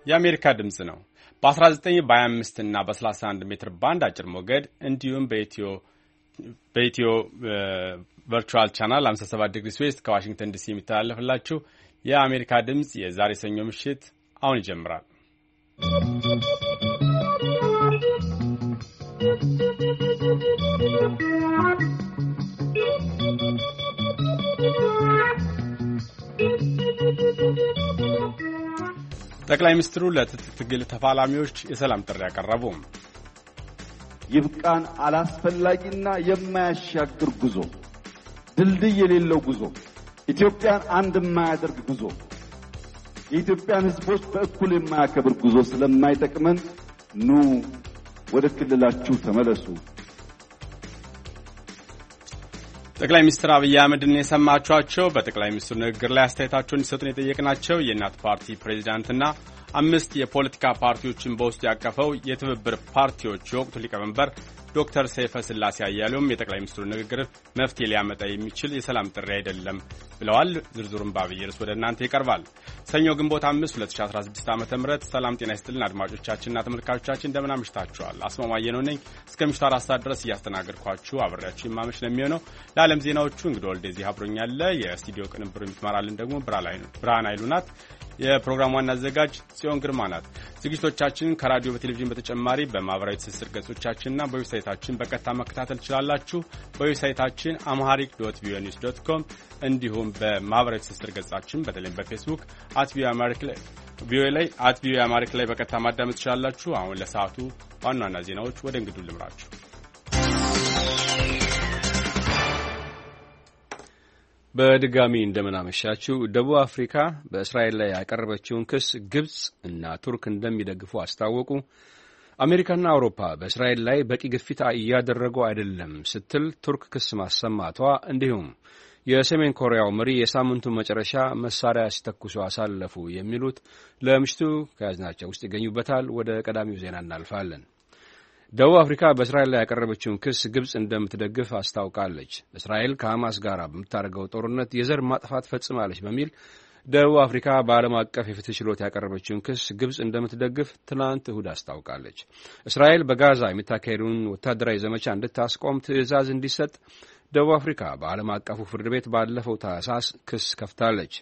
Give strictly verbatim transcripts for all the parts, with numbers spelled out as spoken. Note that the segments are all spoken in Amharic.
የአሜሪካ ድምጽ ነው። በ19 በ25 እና በ31 ሜትር ባንድ አጭር ሞገድ እንዲሁም በኢትዮ በኢትዮ ቨርቹዋል ቻናል ሃምሳ ሰባት ዲግሪ ዌስት ከዋሽንግተን ዲሲ የሚተላለፍላችሁ የአሜሪካ ድምጽ የዛሬ ሰኞ ምሽት አሁን ይጀምራል። ጠቅላይ ሚኒስትሩ ለትጥቅ ትግል ተፋላሚዎች የሰላም ጥሪ ያቀረቡ። ይብቃን አላስፈላጊና የማያሻግር ጉዞ፣ ድልድይ የሌለው ጉዞ፣ ኢትዮጵያን አንድ የማያደርግ ጉዞ፣ የኢትዮጵያን ሕዝቦች በእኩል የማያከብር ጉዞ ስለማይጠቅመን ኑ ወደ ክልላችሁ ተመለሱ። ጠቅላይ ሚኒስትር አብይ አህመድን የሰማችኋቸው። በጠቅላይ ሚኒስትሩ ንግግር ላይ አስተያየታቸውን እንዲሰጡን የጠየቅናቸው የእናት ፓርቲ ፕሬዚዳንትና አምስት የፖለቲካ ፓርቲዎችን በውስጡ ያቀፈው የትብብር ፓርቲዎች የወቅቱ ሊቀመንበር ዶክተር ሰይፈ ስላሴ አያሌውም የጠቅላይ ሚኒስትሩ ንግግር መፍትሄ ሊያመጣ የሚችል የሰላም ጥሪ አይደለም ብለዋል። ዝርዝሩን በአብይ ርዕስ ወደ እናንተ ይቀርባል። ሰኞ ግንቦት አምስት ሁለት ሺህ አስራ ስድስት ዓመተ ምህረት ሰላም ጤና ይስጥልን አድማጮቻችንና ተመልካቾቻችን እንደምን አምሽታችኋል። አስማማየ ነው ነኝ እስከ ምሽቱ አራት ሰዓት ድረስ እያስተናገድኳችሁ አብሬያችሁ የማመሽ ነው የሚሆነው። ለዓለም ዜናዎቹ እንግዲህ ወልደዚህ አብሮኛል። የስቱዲዮ ቅንብሩ የምትመራልን ደግሞ ብርሃን ኃይሉ ናት። የፕሮግራሙ ዋና አዘጋጅ ጽዮን ግርማ ናት። ዝግጅቶቻችንን ከራዲዮ በቴሌቪዥን በተጨማሪ በማህበራዊ ትስስር ገጾቻችንና በዌብሳይታችን በቀጥታ መከታተል ትችላላችሁ። በዌብሳይታችን አምሃሪክ ዶት ቪኦኤ ኒውስ ዶት ኮም እንዲሁም በማህበራዊ ትስስር ገጻችን በተለይም በፌስቡክ አት ቪኦኤ አማሪክ ላይ ቪኦኤ ላይ አት ቪኦኤ አማሪክ ላይ በቀጥታ ማዳመጥ ትችላላችሁ። አሁን ለሰዓቱ ዋና ዋና ዜናዎች ወደ እንግዱ ልምራችሁ። በድጋሚ እንደምናመሻችሁ። ደቡብ አፍሪካ በእስራኤል ላይ ያቀረበችውን ክስ ግብጽ እና ቱርክ እንደሚደግፉ አስታወቁ። አሜሪካና አውሮፓ በእስራኤል ላይ በቂ ግፊት እያደረጉ አይደለም ስትል ቱርክ ክስ ማሰማቷ፣ እንዲሁም የሰሜን ኮሪያው መሪ የሳምንቱ መጨረሻ መሳሪያ ሲተኩሱ አሳለፉ የሚሉት ለምሽቱ ከያዝናቸው ውስጥ ይገኙበታል። ወደ ቀዳሚው ዜና እናልፋለን። ደቡብ አፍሪካ በእስራኤል ላይ ያቀረበችውን ክስ ግብጽ እንደምትደግፍ አስታውቃለች። እስራኤል ከሐማስ ጋር በምታደርገው ጦርነት የዘር ማጥፋት ፈጽማለች በሚል ደቡብ አፍሪካ በዓለም አቀፍ የፍትህ ችሎት ያቀረበችውን ክስ ግብጽ እንደምትደግፍ ትናንት እሁድ አስታውቃለች። እስራኤል በጋዛ የሚታካሄዱን ወታደራዊ ዘመቻ እንድታስቆም ትዕዛዝ እንዲሰጥ ደቡብ አፍሪካ በዓለም አቀፉ ፍርድ ቤት ባለፈው ታህሳስ ክስ ከፍታለች።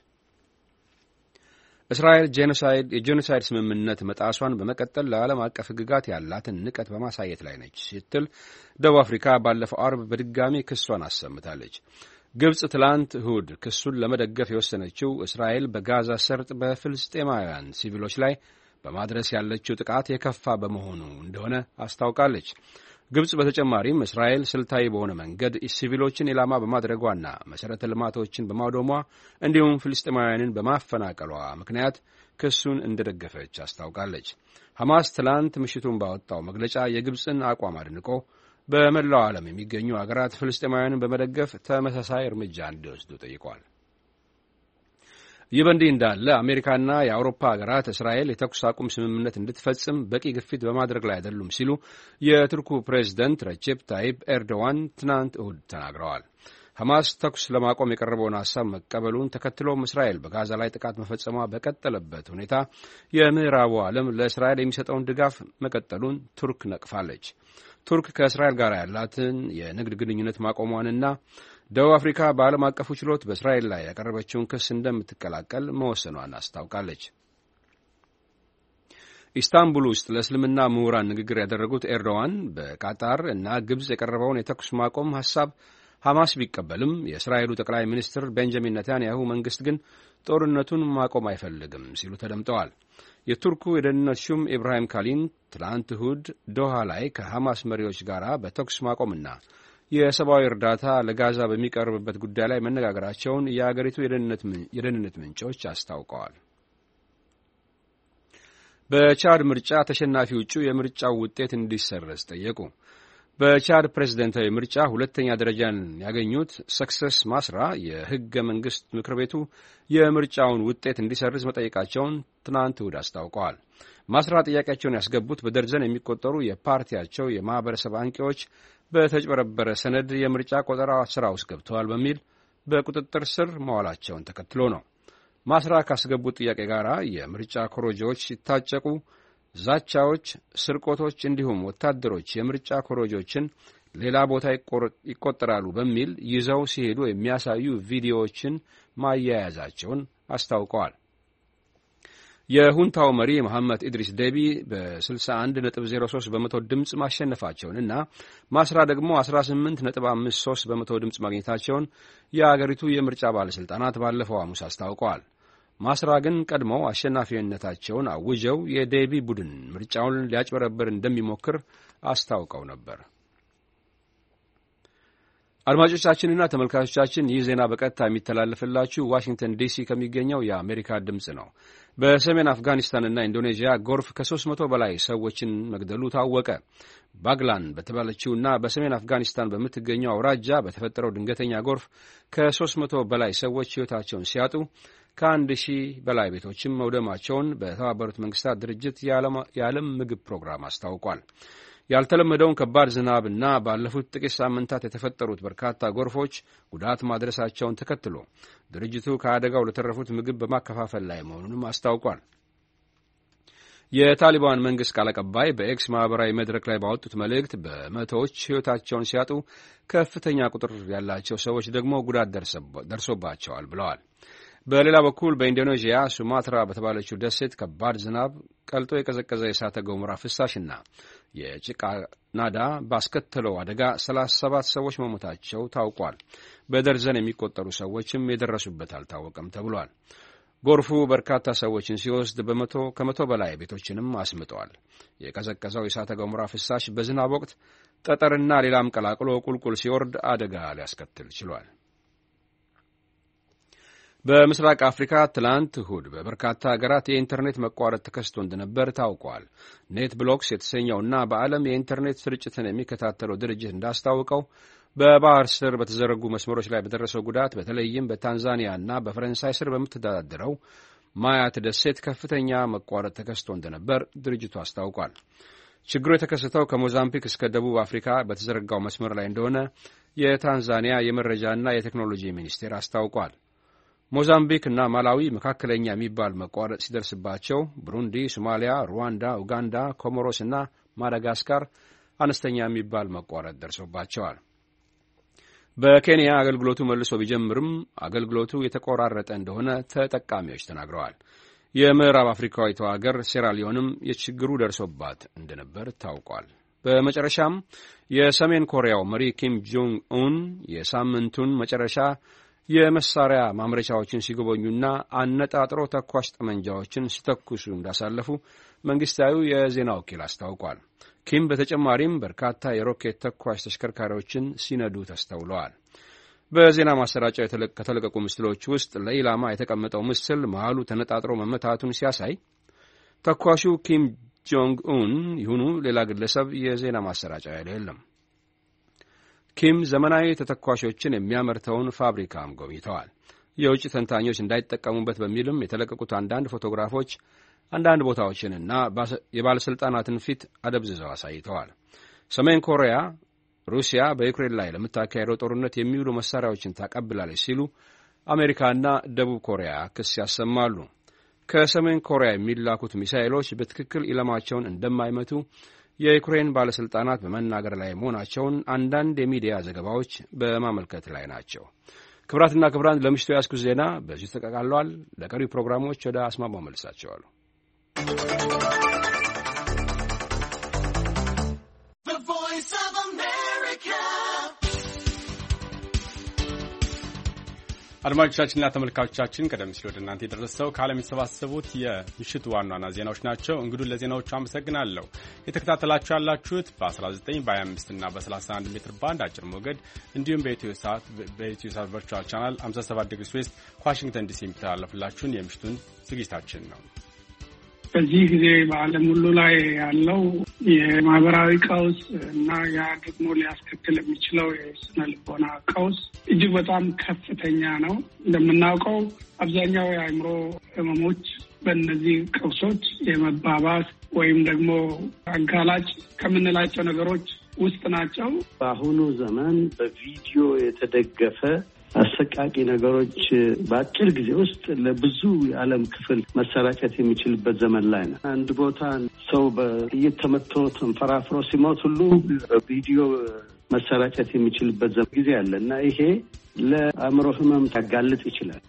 እስራኤል ጄኖሳይድ የጄኖሳይድ ስምምነት መጣሷን በመቀጠል ለዓለም አቀፍ ሕግጋት ያላትን ንቀት በማሳየት ላይ ነች ስትል ደቡብ አፍሪካ ባለፈው አርብ በድጋሚ ክሷን አሰምታለች። ግብጽ ትላንት እሁድ ክሱን ለመደገፍ የወሰነችው እስራኤል በጋዛ ሰርጥ በፍልስጤማውያን ሲቪሎች ላይ በማድረስ ያለችው ጥቃት የከፋ በመሆኑ እንደሆነ አስታውቃለች። ግብጽ በተጨማሪም እስራኤል ስልታዊ በሆነ መንገድ ሲቪሎችን ኢላማ በማድረጓና መሠረተ ልማቶችን በማውደሟ እንዲሁም ፍልስጤማውያንን በማፈናቀሏ ምክንያት ክሱን እንደደገፈች አስታውቃለች። ሐማስ ትላንት ምሽቱን ባወጣው መግለጫ የግብጽን አቋም አድንቆ በመላው ዓለም የሚገኙ አገራት ፍልስጤማውያንን በመደገፍ ተመሳሳይ እርምጃ እንዲወስዱ ጠይቋል። ይህ በእንዲህ እንዳለ አሜሪካና የአውሮፓ ሀገራት እስራኤል የተኩስ አቁም ስምምነት እንድትፈጽም በቂ ግፊት በማድረግ ላይ አይደሉም ሲሉ የቱርኩ ፕሬዝደንት ረጀፕ ታይፕ ኤርዶዋን ትናንት እሁድ ተናግረዋል። ሐማስ ተኩስ ለማቆም የቀረበውን ሐሳብ መቀበሉን ተከትሎም እስራኤል በጋዛ ላይ ጥቃት መፈጸሟ በቀጠለበት ሁኔታ የምዕራቡ ዓለም ለእስራኤል የሚሰጠውን ድጋፍ መቀጠሉን ቱርክ ነቅፋለች። ቱርክ ከእስራኤል ጋር ያላትን የንግድ ግንኙነት ማቆሟንና ደቡብ አፍሪካ በዓለም አቀፉ ችሎት በእስራኤል ላይ ያቀረበችውን ክስ እንደምትቀላቀል መወሰኗን አስታውቃለች። ኢስታንቡል ውስጥ ለእስልምና ምሁራን ንግግር ያደረጉት ኤርዶዋን በቃጣር እና ግብጽ የቀረበውን የተኩስ ማቆም ሐሳብ ሐማስ ቢቀበልም የእስራኤሉ ጠቅላይ ሚኒስትር ቤንጃሚን ኔታንያሁ መንግሥት ግን ጦርነቱን ማቆም አይፈልግም ሲሉ ተደምጠዋል። የቱርኩ የደህንነት ሹም ኢብራሂም ካሊን ትላንት እሁድ ዶሃ ላይ ከሐማስ መሪዎች ጋር በተኩስ ማቆምና የሰብአዊ እርዳታ ለጋዛ በሚቀርብበት ጉዳይ ላይ መነጋገራቸውን የአገሪቱ የደህንነት ምንጮች አስታውቀዋል። በቻድ ምርጫ ተሸናፊ እጩ የምርጫው ውጤት እንዲሰረዝ ጠየቁ። በቻድ ፕሬዝደንታዊ ምርጫ ሁለተኛ ደረጃን ያገኙት ሰክሰስ ማስራ የሕገ መንግሥት ምክር ቤቱ የምርጫውን ውጤት እንዲሰርዝ መጠየቃቸውን ትናንት እሁድ አስታውቀዋል። ማስራ ጥያቄያቸውን ያስገቡት በደርዘን የሚቆጠሩ የፓርቲያቸው የማኅበረሰብ አንቂዎች በተጭበረበረ ሰነድ የምርጫ ቆጠራ ሥራ ውስጥ ገብተዋል በሚል በቁጥጥር ስር መዋላቸውን ተከትሎ ነው። ማስራ ካስገቡት ጥያቄ ጋር የምርጫ ኮሮጆዎች ሲታጨቁ ዛቻዎች፣ ስርቆቶች እንዲሁም ወታደሮች የምርጫ ኮሮጆችን ሌላ ቦታ ይቆጠራሉ በሚል ይዘው ሲሄዱ የሚያሳዩ ቪዲዮዎችን ማያያዛቸውን አስታውቀዋል። የሁንታው መሪ መሐመድ ኢድሪስ ዴቢ በስልሳ አንድ ነጥብ ዜሮ ሶስት በመቶ ድምፅ ማሸነፋቸውንና ማስራ ደግሞ አስራ ስምንት ነጥብ አምስት ሶስት በመቶ ድምፅ ማግኘታቸውን የአገሪቱ የምርጫ ባለሥልጣናት ባለፈው ሐሙስ አስታውቀዋል። ማስራ ግን ቀድመው አሸናፊነታቸውን አውጀው የዴቢ ቡድን ምርጫውን ሊያጭበረብር እንደሚሞክር አስታውቀው ነበር። አድማጮቻችንና ተመልካቾቻችን ይህ ዜና በቀጥታ የሚተላለፍላችሁ ዋሽንግተን ዲሲ ከሚገኘው የአሜሪካ ድምፅ ነው። በሰሜን አፍጋኒስታንና ኢንዶኔዥያ ጎርፍ ከሦስት መቶ በላይ ሰዎችን መግደሉ ታወቀ። ባግላን በተባለችውና በሰሜን አፍጋኒስታን በምትገኘው አውራጃ በተፈጠረው ድንገተኛ ጎርፍ ከሦስት መቶ በላይ ሰዎች ሕይወታቸውን ሲያጡ ከአንድ ሺህ በላይ ቤቶችም መውደማቸውን በተባበሩት መንግስታት ድርጅት የዓለም ምግብ ፕሮግራም አስታውቋል። ያልተለመደውን ከባድ ዝናብና ባለፉት ጥቂት ሳምንታት የተፈጠሩት በርካታ ጎርፎች ጉዳት ማድረሳቸውን ተከትሎ ድርጅቱ ከአደጋው ለተረፉት ምግብ በማከፋፈል ላይ መሆኑንም አስታውቋል። የታሊባን መንግሥት ቃል አቀባይ በኤክስ ማኅበራዊ መድረክ ላይ ባወጡት መልእክት በመቶዎች ሕይወታቸውን ሲያጡ ከፍተኛ ቁጥር ያላቸው ሰዎች ደግሞ ጉዳት ደርሶባቸዋል ብለዋል። በሌላ በኩል በኢንዶኔዥያ ሱማትራ በተባለችው ደሴት ከባድ ዝናብ፣ ቀልጦ የቀዘቀዘ የእሳተ ገሞራ ፍሳሽና የጭቃ ናዳ ባስከተለው አደጋ ሰላሳ ሰባት ሰዎች መሞታቸው ታውቋል። በደርዘን የሚቆጠሩ ሰዎችም የደረሱበት አልታወቀም ተብሏል። ጎርፉ በርካታ ሰዎችን ሲወስድ በመቶ ከመቶ በላይ ቤቶችንም አስምጠዋል። የቀዘቀዘው የእሳተ ገሞራ ፍሳሽ በዝናብ ወቅት ጠጠርና ሌላም ቀላቅሎ ቁልቁል ሲወርድ አደጋ ሊያስከትል ችሏል። በምስራቅ አፍሪካ ትላንት እሁድ በበርካታ ሀገራት የኢንተርኔት መቋረጥ ተከስቶ እንደነበር ታውቋል። ኔት ብሎክስ የተሰኘውና በዓለም የኢንተርኔት ስርጭትን የሚከታተለው ድርጅት እንዳስታወቀው በባህር ስር በተዘረጉ መስመሮች ላይ በደረሰው ጉዳት በተለይም በታንዛኒያና በፈረንሳይ ስር በምትተዳደረው ማያት ደሴት ከፍተኛ መቋረጥ ተከስቶ እንደነበር ድርጅቱ አስታውቋል። ችግሩ የተከሰተው ከሞዛምቢክ እስከ ደቡብ አፍሪካ በተዘረጋው መስመር ላይ እንደሆነ የታንዛኒያ የመረጃና የቴክኖሎጂ ሚኒስቴር አስታውቋል። ሞዛምቢክ እና ማላዊ መካከለኛ የሚባል መቋረጥ ሲደርስባቸው ብሩንዲ፣ ሶማሊያ፣ ሩዋንዳ፣ ኡጋንዳ፣ ኮሞሮስ እና ማዳጋስካር አነስተኛ የሚባል መቋረጥ ደርሶባቸዋል። በኬንያ አገልግሎቱ መልሶ ቢጀምርም አገልግሎቱ የተቆራረጠ እንደሆነ ተጠቃሚዎች ተናግረዋል። የምዕራብ አፍሪካዊቷ ሀገር ሴራሊዮንም የችግሩ ደርሶባት እንደነበር ታውቋል። በመጨረሻም የሰሜን ኮሪያው መሪ ኪም ጆንግ ኡን የሳምንቱን መጨረሻ የመሳሪያ ማምረቻዎችን ሲጎበኙና አነጣጥሮ ተኳሽ ጠመንጃዎችን ሲተኩሱ እንዳሳለፉ መንግስታዊ የዜና ወኪል አስታውቋል። ኪም በተጨማሪም በርካታ የሮኬት ተኳሽ ተሽከርካሪዎችን ሲነዱ ተስተውለዋል። በዜና ማሰራጫው ከተለቀቁ ምስሎች ውስጥ ለኢላማ የተቀመጠው ምስል መሃሉ ተነጣጥሮ መመታቱን ሲያሳይ ተኳሹ ኪም ጆንግ ኡን ይሁኑ ሌላ ግለሰብ የዜና ማሰራጫ የለም። ኪም ዘመናዊ ተተኳሾችን የሚያመርተውን ፋብሪካም ጎብኝተዋል። የውጭ ተንታኞች እንዳይጠቀሙበት በሚልም የተለቀቁት አንዳንድ ፎቶግራፎች አንዳንድ ቦታዎችንና የባለሥልጣናትን ፊት አደብዝዘው አሳይተዋል። ሰሜን ኮሪያ ሩሲያ በዩክሬን ላይ ለምታካሄደው ጦርነት የሚውሉ መሳሪያዎችን ታቀብላለች ሲሉ አሜሪካና ደቡብ ኮሪያ ክስ ያሰማሉ። ከሰሜን ኮሪያ የሚላኩት ሚሳኤሎች በትክክል ኢላማቸውን እንደማይመቱ የዩክሬን ባለሥልጣናት በመናገር ላይ መሆናቸውን አንዳንድ የሚዲያ ዘገባዎች በማመልከት ላይ ናቸው። ክብራትና ክብራን ለምሽቱ ያስኩት ዜና በዚህ ተጠቃሏል። ለቀሪ ፕሮግራሞች ወደ አስማማው መልሳቸዋለሁ። አድማጮቻችንና ተመልካቾቻችን ቀደም ሲል ወደ እናንተ የደረሰው ከዓለም የተሰባሰቡት የምሽቱ ዋና ዋና ዜናዎች ናቸው። እንግዲህ ለዜናዎቹ አመሰግናለሁ። የተከታተላችሁ ያላችሁት በ19 በ25 እና በ31 ሜትር ባንድ አጭር ሞገድ እንዲሁም በኢትዮ ሳት በኢትዮ ሳት ቨርቹዋል ቻናል ሃምሳ ሰባት ዲግሪ ዌስት ከዋሽንግተን ዲሲ የሚተላለፍላችሁን የምሽቱን ዝግጅታችን ነው። በዚህ ጊዜ በዓለም ሁሉ ላይ ያለው የማህበራዊ ቀውስ እና ያ ደግሞ ሊያስከትል የሚችለው የስነ ልቦና ቀውስ እጅግ በጣም ከፍተኛ ነው። እንደምናውቀው አብዛኛው የአእምሮ ህመሞች በእነዚህ ቀውሶች የመባባስ ወይም ደግሞ አጋላጭ ከምንላቸው ነገሮች ውስጥ ናቸው። በአሁኑ ዘመን በቪዲዮ የተደገፈ አሰቃቂ ነገሮች በአጭር ጊዜ ውስጥ ለብዙ የዓለም ክፍል መሰራጨት የሚችልበት ዘመን ላይ ነው። አንድ ቦታ ሰው በጥይት ተመትቶ ተንፈራፍሮ ሲሞት ሁሉ ቪዲዮ መሰራጨት የሚችልበት ዘመን ጊዜ አለ እና ይሄ ለአእምሮ ህመም ያጋልጥ ይችላል።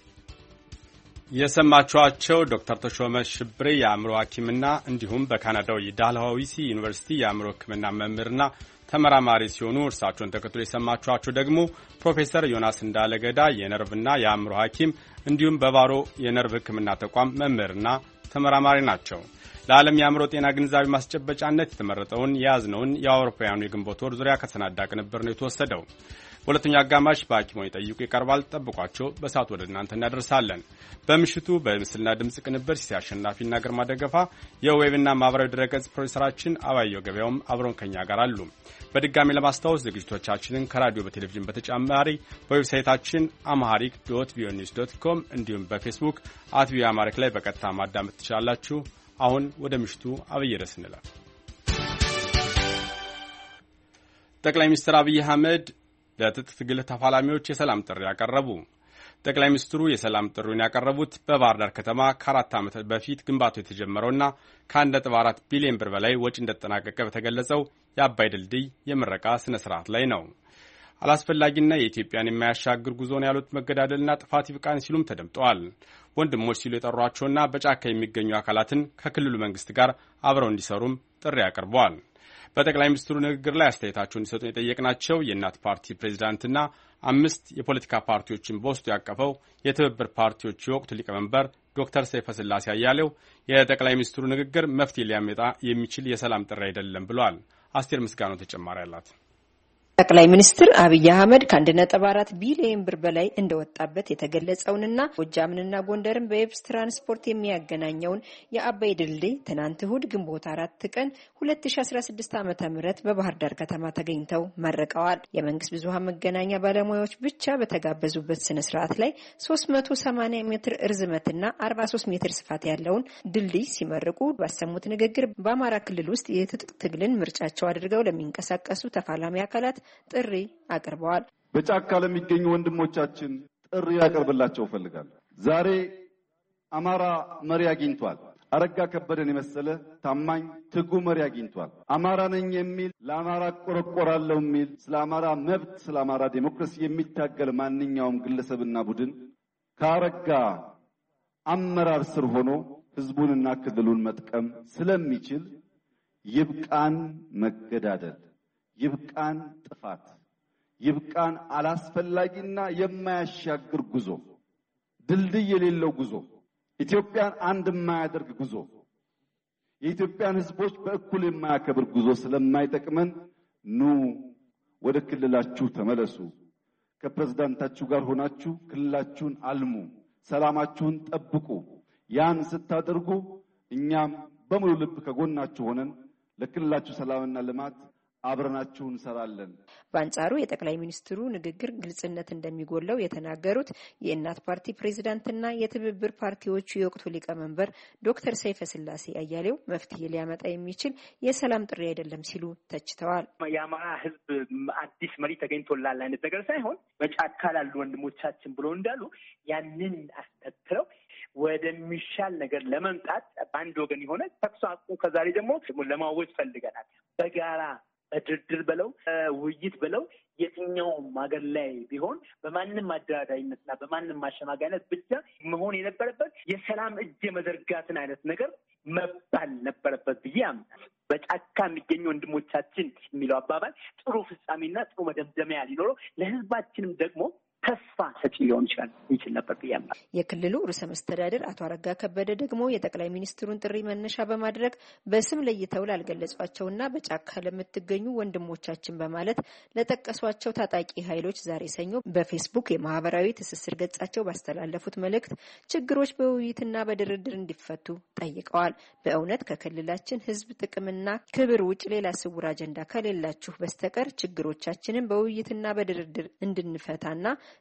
የሰማችኋቸው ዶክተር ተሾመ ሽብሬ የአእምሮ ሐኪምና እንዲሁም በካናዳው የዳልሃዊሲ ዩኒቨርሲቲ የአእምሮ ሕክምና መምህርና ተመራማሪ ሲሆኑ እርሳቸውን ተከትሎ የሰማችኋቸው ደግሞ ፕሮፌሰር ዮናስ እንዳለገዳ የነርቭና የአእምሮ ሐኪም እንዲሁም በባሮ የነርቭ ሕክምና ተቋም መምህርና ተመራማሪ ናቸው። ለዓለም የአእምሮ ጤና ግንዛቤ ማስጨበጫነት የተመረጠውን የያዝነውን የአውሮፓውያኑ የግንቦት ወር ዙሪያ ከተሰናዳ ቅንብር ነው የተወሰደው። በሁለተኛው አጋማሽ በሐኪሞች ይጠይቁ ይቀርባል። ጠብቋቸው። በሰዓቱ ወደ እናንተ እናደርሳለን። በምሽቱ በምስልና ድምጽ ቅንብር ሲሳይ አሸናፊና ግርማ ደገፋ፣ የዌብና ማህበራዊ ድረገጽ ፕሮዲሰራችን አባየው ገበያውም አብረውን ከኛ ጋር አሉ። በድጋሚ ለማስታወስ ዝግጅቶቻችንን ከራዲዮ በቴሌቪዥን በተጨማሪ በዌብሳይታችን አማሃሪክ ዶት ቪኦኤ ኒውስ ዶት ኮም እንዲሁም በፌስቡክ አት ቪኦኤ አማሪክ ላይ በቀጥታ ማዳመጥ ትችላላችሁ። አሁን ወደ ምሽቱ አብይ ርዕስ እንለፍ። ጠቅላይ ሚኒስትር አብይ አህመድ ለትጥቅ ትግል ተፋላሚዎች የሰላም ጥሪ ያቀረቡ። ጠቅላይ ሚኒስትሩ የሰላም ጥሪውን ያቀረቡት በባህር ዳር ከተማ ከአራት ዓመት በፊት ግንባታው የተጀመረውና ከአንድ ነጥብ አራት ቢሊዮን ብር በላይ ወጪ እንደተጠናቀቀ በተገለጸው የአባይ ድልድይ የምረቃ ስነ ስርዓት ላይ ነው። አላስፈላጊና የኢትዮጵያን የማያሻግር ጉዞን ያሉት መገዳደልና ጥፋት ይብቃን ሲሉም ተደምጠዋል። ወንድሞች ሲሉ የጠሯቸውና በጫካ የሚገኙ አካላትን ከክልሉ መንግስት ጋር አብረው እንዲሰሩም ጥሪ አቅርበዋል። በጠቅላይ ሚኒስትሩ ንግግር ላይ አስተያየታቸውን እንዲሰጡ የጠየቅናቸው የእናት ፓርቲ ፕሬዚዳንትና አምስት የፖለቲካ ፓርቲዎችን በውስጡ ያቀፈው የትብብር ፓርቲዎች የወቅቱ ሊቀመንበር ዶክተር ሰይፈ ስላሴ አያሌው የጠቅላይ ሚኒስትሩ ንግግር መፍትሄ ሊያመጣ የሚችል የሰላም ጥሪ አይደለም ብለዋል። አስቴር ምስጋናው ተጨማሪ አላት። ጠቅላይ ሚኒስትር አብይ አህመድ ከአንድ ነጥብ አራት ቢሊዮን ብር በላይ እንደወጣበት የተገለጸውንና ጎጃምንና ጎንደርን በየብስ ትራንስፖርት የሚያገናኘውን የአባይ ድልድይ ትናንት እሁድ ግንቦት አራት ቀን ሁለት ሺ አስራ ስድስት ዓመተ ምህረት በባህር ዳር ከተማ ተገኝተው መርቀዋል። የመንግስት ብዙሃን መገናኛ ባለሙያዎች ብቻ በተጋበዙበት ስነ ስርዓት ላይ ሶስት መቶ ሰማንያ ሜትር እርዝመትና አርባ ሶስት ሜትር ስፋት ያለውን ድልድይ ሲመርቁ ባሰሙት ንግግር በአማራ ክልል ውስጥ የትጥቅ ትግልን ምርጫቸው አድርገው ለሚንቀሳቀሱ ተፋላሚ አካላት ጥሪ አቅርበዋል። በጫካ ለሚገኙ ወንድሞቻችን ጥሪ ያቀርብላቸው ፈልጋለሁ። ዛሬ አማራ መሪ አግኝቷል። አረጋ ከበደን የመሰለ ታማኝ ትጉ መሪ አግኝቷል። አማራ ነኝ የሚል ለአማራ ቆረቆራለሁ የሚል ስለ አማራ መብት ስለ አማራ ዴሞክራሲ የሚታገል ማንኛውም ግለሰብና ቡድን ከአረጋ አመራር ስር ሆኖ ህዝቡንና ክልሉን መጥቀም ስለሚችል ይብቃን መገዳደል፣ ይብቃን ጥፋት፣ ይብቃን አላስፈላጊና የማያሻግር ጉዞ፣ ድልድይ የሌለው ጉዞ፣ ኢትዮጵያን አንድ የማያደርግ ጉዞ፣ የኢትዮጵያን ህዝቦች በእኩል የማያከብር ጉዞ ስለማይጠቅመን ኑ ወደ ክልላችሁ ተመለሱ። ከፕሬዝዳንታችሁ ጋር ሆናችሁ ክልላችሁን አልሙ፣ ሰላማችሁን ጠብቁ። ያን ስታደርጉ እኛም በሙሉ ልብ ከጎናችሁ ሆነን ለክልላችሁ ሰላምና ልማት አብረናችሁ እንሰራለን። በአንጻሩ የጠቅላይ ሚኒስትሩ ንግግር ግልጽነት እንደሚጎለው የተናገሩት የእናት ፓርቲ ፕሬዝዳንትና የትብብር ፓርቲዎቹ የወቅቱ ሊቀመንበር ዶክተር ሰይፈ ስላሴ አያሌው መፍትሄ ሊያመጣ የሚችል የሰላም ጥሪ አይደለም ሲሉ ተችተዋል። የአማራ ህዝብ አዲስ መሪ ተገኝቶላል አይነት ነገር ሳይሆን በጫካ ላሉ ወንድሞቻችን ብሎ እንዳሉ ያንን አስተትረው ወደሚሻል ነገር ለመምጣት በአንድ ወገን የሆነ ተኩስ አቁም ከዛሬ ደግሞ ለማወጅ ፈልገናል። በጋራ በድርድር በለው ውይይት በለው የትኛውም ሀገር ላይ ቢሆን በማንም አደራዳሪነትና በማንም ማሸማጋይነት ብቻ መሆን የነበረበት የሰላም እጅ የመዘርጋትን አይነት ነገር መባል ነበረበት ብዬ አምናለሁ። በጫካ የሚገኙ ወንድሞቻችን የሚለው አባባል ጥሩ ፍጻሜና ጥሩ መደምደሚያ ሊኖረው ለህዝባችንም ደግሞ ተስፋ ሰጪ ሊሆን ይችላል ይችላል ነበር ብያለሁ። የክልሉ ርዕሰ መስተዳድር አቶ አረጋ ከበደ ደግሞ የጠቅላይ ሚኒስትሩን ጥሪ መነሻ በማድረግ በስም ለይተው ላልገለጿቸውና በጫካ ለምትገኙ ወንድሞቻችን በማለት ለጠቀሷቸው ታጣቂ ኃይሎች ዛሬ ሰኞ በፌስቡክ የማህበራዊ ትስስር ገጻቸው ባስተላለፉት መልእክት ችግሮች በውይይትና በድርድር እንዲፈቱ ጠይቀዋል። በእውነት ከክልላችን ህዝብ ጥቅምና ክብር ውጭ ሌላ ስውር አጀንዳ ከሌላችሁ በስተቀር ችግሮቻችንን በውይይትና በድርድር እንድንፈታና ህዝባችን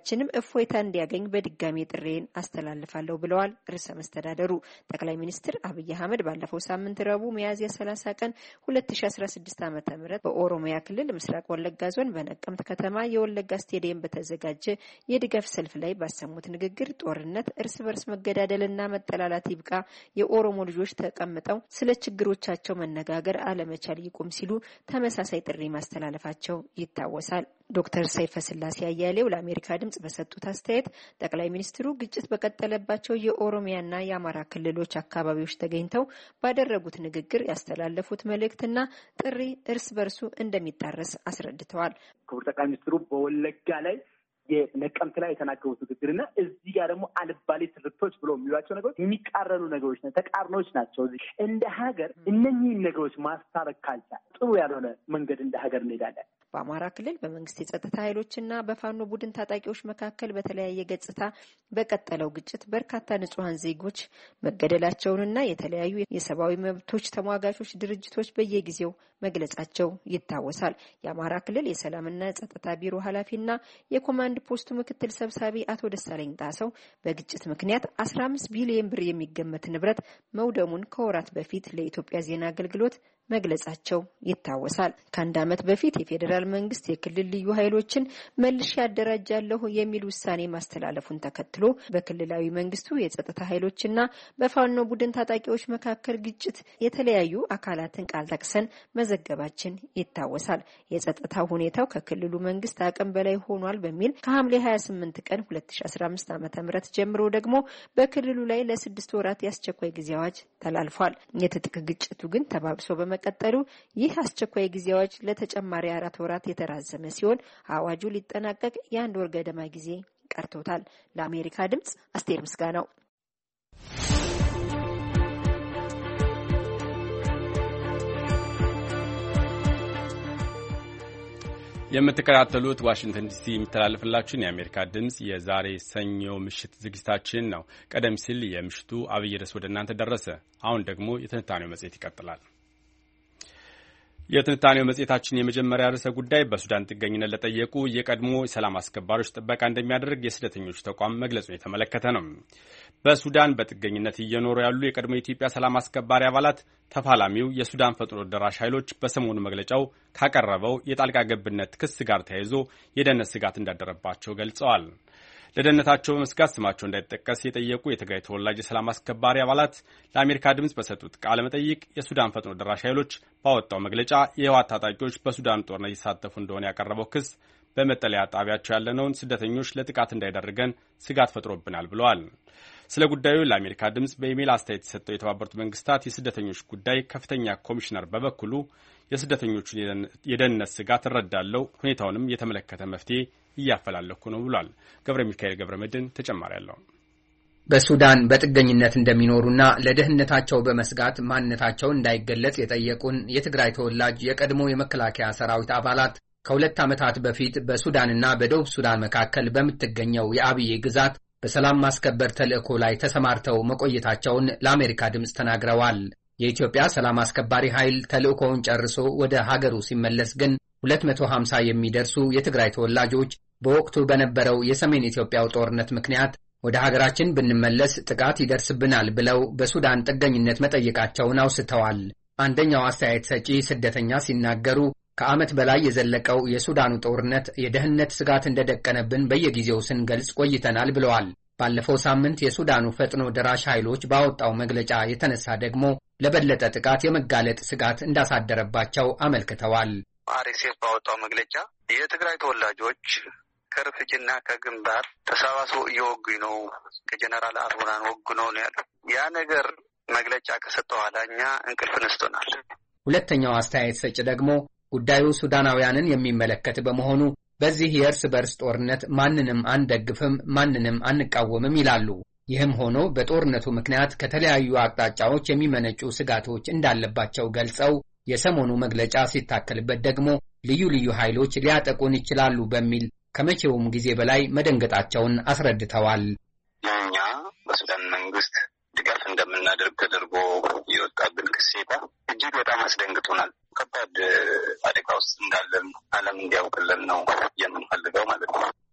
ህዝባችንም እፎይታ እንዲያገኝ በድጋሚ ጥሬን አስተላልፋለሁ ብለዋል ርዕሰ መስተዳደሩ። ጠቅላይ ሚኒስትር አብይ አህመድ ባለፈው ሳምንት ረቡዕ ሚያዝያ ሰላሳ ቀን ሁለት ሺህ አስራ ስድስት ዓመተ ምህረት በኦሮሚያ ክልል ምስራቅ ወለጋ ዞን በነቀምት ከተማ የወለጋ ስቴዲየም በተዘጋጀ የድጋፍ ሰልፍ ላይ ባሰሙት ንግግር ጦርነት፣ እርስ በርስ መገዳደልና መጠላላት ይብቃ፣ የኦሮሞ ልጆች ተቀምጠው ስለ ችግሮቻቸው መነጋገር አለመቻል ይቁም ሲሉ ተመሳሳይ ጥሪ ማስተላለፋቸው ይታወሳል። ዶክተር ሰይፈ ስላሴ አያሌው ለአሜሪካ ድምጽ በሰጡት አስተያየት ጠቅላይ ሚኒስትሩ ግጭት በቀጠለባቸው የኦሮሚያና የአማራ ክልሎች አካባቢዎች ተገኝተው ባደረጉት ንግግር ያስተላለፉት መልእክትና ጥሪ እርስ በርሱ እንደሚጣረስ አስረድተዋል። ክቡር ጠቅላይ ሚኒስትሩ በወለጋ ላይ የነቀምት ላይ የተናገሩት ንግግርና እዚህ ጋር ደግሞ አልባሌ ትርክቶች ብሎ የሚሏቸው ነገሮች የሚቃረኑ ነገሮች ናቸው፣ ተቃርኖች ናቸው። እንደ ሀገር እነኚህን ነገሮች ማስታረቅ ካልቻል ጥሩ ያልሆነ መንገድ እንደ ሀገር እንሄዳለን። በአማራ ክልል በመንግስት የጸጥታ ኃይሎችና በፋኖ ቡድን ታጣቂዎች መካከል በተለያየ ገጽታ በቀጠለው ግጭት በርካታ ንጹሃን ዜጎች መገደላቸውንና የተለያዩ የሰብአዊ መብቶች ተሟጋቾች ድርጅቶች በየጊዜው መግለጻቸው ይታወሳል። የአማራ ክልል የሰላምና ጸጥታ ቢሮ ኃላፊና የኮማንድ ፖስቱ ምክትል ሰብሳቢ አቶ ደሳለኝ ጣሰው በግጭት ምክንያት አስራ አምስት ቢሊዮን ብር የሚገመት ንብረት መውደሙን ከወራት በፊት ለኢትዮጵያ ዜና አገልግሎት መግለጻቸው ይታወሳል። ከአንድ ዓመት በፊት የፌዴራል መንግስት የክልል ልዩ ኃይሎችን መልሼ ያደራጃለሁ የሚል ውሳኔ ማስተላለፉን ተከትሎ በክልላዊ መንግስቱ የጸጥታ ኃይሎችና በፋኖ ቡድን ታጣቂዎች መካከል ግጭት የተለያዩ አካላትን ቃል ጠቅሰን መዘገባችን ይታወሳል። የጸጥታ ሁኔታው ከክልሉ መንግስት አቅም በላይ ሆኗል በሚል ከሐምሌ ሀያ ስምንት ቀን ሁለት ሺህ አስራ አምስት ዓመተ ምህረት ጀምሮ ደግሞ በክልሉ ላይ ለስድስት ወራት የአስቸኳይ ጊዜ አዋጅ ተላልፏል። የትጥቅ ግጭቱ ግን ተባብሶ በመ ቀጠሉ ይህ አስቸኳይ ጊዜ አዋጅ ለተጨማሪ አራት ወራት የተራዘመ ሲሆን አዋጁ ሊጠናቀቅ የአንድ ወር ገደማ ጊዜ ቀርቶታል። ለአሜሪካ ድምጽ አስቴር ምስጋናው። የምትከታተሉት ዋሽንግተን ዲሲ የሚተላለፍላችሁን የአሜሪካ ድምጽ የዛሬ ሰኞ ምሽት ዝግጅታችን ነው። ቀደም ሲል የምሽቱ አብይ ርዕስ ወደ እናንተ ደረሰ። አሁን ደግሞ የትንታኔው መጽሔት ይቀጥላል። የትንታኔው መጽሔታችን የመጀመሪያ ርዕሰ ጉዳይ በሱዳን ጥገኝነት ለጠየቁ የቀድሞ ሰላም አስከባሪዎች ጥበቃ እንደሚያደርግ የስደተኞች ተቋም መግለጹን የተመለከተ ነው። በሱዳን በጥገኝነት እየኖሩ ያሉ የቀድሞ የኢትዮጵያ ሰላም አስከባሪ አባላት ተፋላሚው የሱዳን ፈጥኖ ደራሽ ኃይሎች በሰሞኑ መግለጫው ካቀረበው የጣልቃ ገብነት ክስ ጋር ተያይዞ የደህንነት ስጋት እንዳደረባቸው ገልጸዋል። ለደህንነታቸው በመስጋት ስማቸው እንዳይጠቀስ የጠየቁ የትግራይ ተወላጅ የሰላም አስከባሪ አባላት ለአሜሪካ ድምጽ በሰጡት ቃለ መጠይቅ የሱዳን ፈጥኖ ደራሽ ኃይሎች ባወጣው መግለጫ የህወሓት ታጣቂዎች በሱዳን ጦርነት እየተሳተፉ እንደሆነ ያቀረበው ክስ በመጠለያ ጣቢያቸው ያለነውን ስደተኞች ለጥቃት እንዳይዳርገን ስጋት ፈጥሮብናል ብለዋል። ስለ ጉዳዩ ለአሜሪካ ድምጽ በኢሜይል አስተያየት የሰጠው የተባበሩት መንግስታት የስደተኞች ጉዳይ ከፍተኛ ኮሚሽነር በበኩሉ የስደተኞቹን የደህንነት ስጋት እረዳለሁ፣ ሁኔታውንም የተመለከተ መፍትሄ እያፈላለኩ ነው ብሏል። ገብረ ሚካኤል ገብረ መድን ተጨማሪ ያለው በሱዳን በጥገኝነት እንደሚኖሩና ለደህንነታቸው በመስጋት ማንነታቸው እንዳይገለጽ የጠየቁን የትግራይ ተወላጅ የቀድሞ የመከላከያ ሰራዊት አባላት ከሁለት ዓመታት በፊት በሱዳንና በደቡብ ሱዳን መካከል በምትገኘው የአብዬ ግዛት በሰላም ማስከበር ተልእኮ ላይ ተሰማርተው መቆየታቸውን ለአሜሪካ ድምጽ ተናግረዋል። የኢትዮጵያ ሰላም አስከባሪ ኃይል ተልእኮውን ጨርሶ ወደ ሀገሩ ሲመለስ ግን ሁለት መቶ ሀምሳ የሚደርሱ የትግራይ ተወላጆች በወቅቱ በነበረው የሰሜን ኢትዮጵያው ጦርነት ምክንያት ወደ ሀገራችን ብንመለስ ጥቃት ይደርስብናል ብለው በሱዳን ጥገኝነት መጠየቃቸውን አውስተዋል። አንደኛው አስተያየት ሰጪ ስደተኛ ሲናገሩ ከዓመት በላይ የዘለቀው የሱዳኑ ጦርነት የደህንነት ስጋት እንደደቀነብን በየጊዜው ስንገልጽ ቆይተናል ብለዋል። ባለፈው ሳምንት የሱዳኑ ፈጥኖ ደራሽ ኃይሎች ባወጣው መግለጫ የተነሳ ደግሞ ለበለጠ ጥቃት የመጋለጥ ስጋት እንዳሳደረባቸው አመልክተዋል። አርኤስኤፍ ባወጣው መግለጫ የትግራይ ተወላጆች ከርፍጭና ከግንባር ተሰባስበው እየወጉኝ ነው፣ ከጀነራል አርቡናን ወጉ ነው ነው ያለው። ያ ነገር መግለጫ ከሰጠ በኋላ እኛ እንቅልፍ ነስቶናል። ሁለተኛው አስተያየት ሰጭ ደግሞ ጉዳዩ ሱዳናውያንን የሚመለከት በመሆኑ በዚህ የእርስ በርስ ጦርነት ማንንም አንደግፍም፣ ማንንም አንቃወምም ይላሉ። ይህም ሆኖ በጦርነቱ ምክንያት ከተለያዩ አቅጣጫዎች የሚመነጩ ስጋቶች እንዳለባቸው ገልጸው የሰሞኑ መግለጫ ሲታከልበት ደግሞ ልዩ ልዩ ኃይሎች ሊያጠቁን ይችላሉ በሚል ከመቼውም ጊዜ በላይ መደንገጣቸውን አስረድተዋል። እኛ በሱዳን መንግስት ድጋፍ እንደምናደርግ ተደርጎ የወጣብን ክሴታ እጅግ በጣም አስደንግጦናል። ከባድ አደጋ ውስጥ እንዳለን ዓለም እንዲያውቅልን ነው የምንፈልገው ማለት ነው።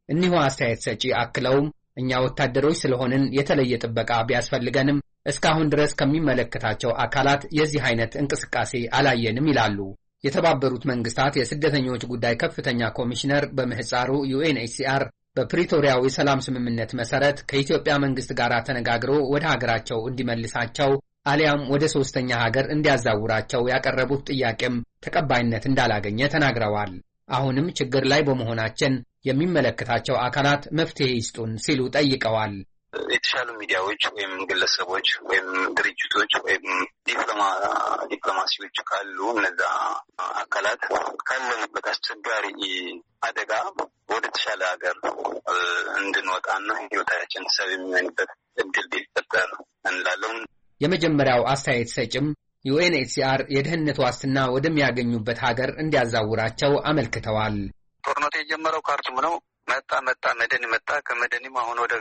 እኒሁ አስተያየት ሰጪ አክለውም እኛ ወታደሮች ስለሆንን የተለየ ጥበቃ ቢያስፈልገንም እስካሁን ድረስ ከሚመለከታቸው አካላት የዚህ አይነት እንቅስቃሴ አላየንም ይላሉ። የተባበሩት መንግስታት የስደተኞች ጉዳይ ከፍተኛ ኮሚሽነር በምህፃሩ ዩኤንኤችሲአር በፕሪቶሪያው የሰላም ስምምነት መሰረት ከኢትዮጵያ መንግስት ጋር ተነጋግሮ ወደ ሀገራቸው እንዲመልሳቸው አሊያም ወደ ሶስተኛ ሀገር እንዲያዛውራቸው ያቀረቡት ጥያቄም ተቀባይነት እንዳላገኘ ተናግረዋል። አሁንም ችግር ላይ በመሆናችን የሚመለከታቸው አካላት መፍትሄ ይስጡን ሲሉ ጠይቀዋል። የተሻሉ ሚዲያዎች ወይም ግለሰቦች ወይም ድርጅቶች ወይም ዲፕሎማ ዲፕሎማሲዎች ካሉ እነዛ አካላት ካለንበት አስቸጋሪ አደጋ ወደ ተሻለ ሀገር እንድንወጣና ህይወታችን ሰብ የሚሆንበት እድል ቢፈጠር እንላለን። የመጀመሪያው አስተያየት ሰጭም ዩኤንኤችሲአር የደህንነት ዋስትና ወደሚያገኙበት ሀገር እንዲያዛውራቸው አመልክተዋል። ጦርነቱ የጀመረው ካርቱም ነው። መጣ መጣ መደኒ መጣ ከመደኒም አሁን ወደ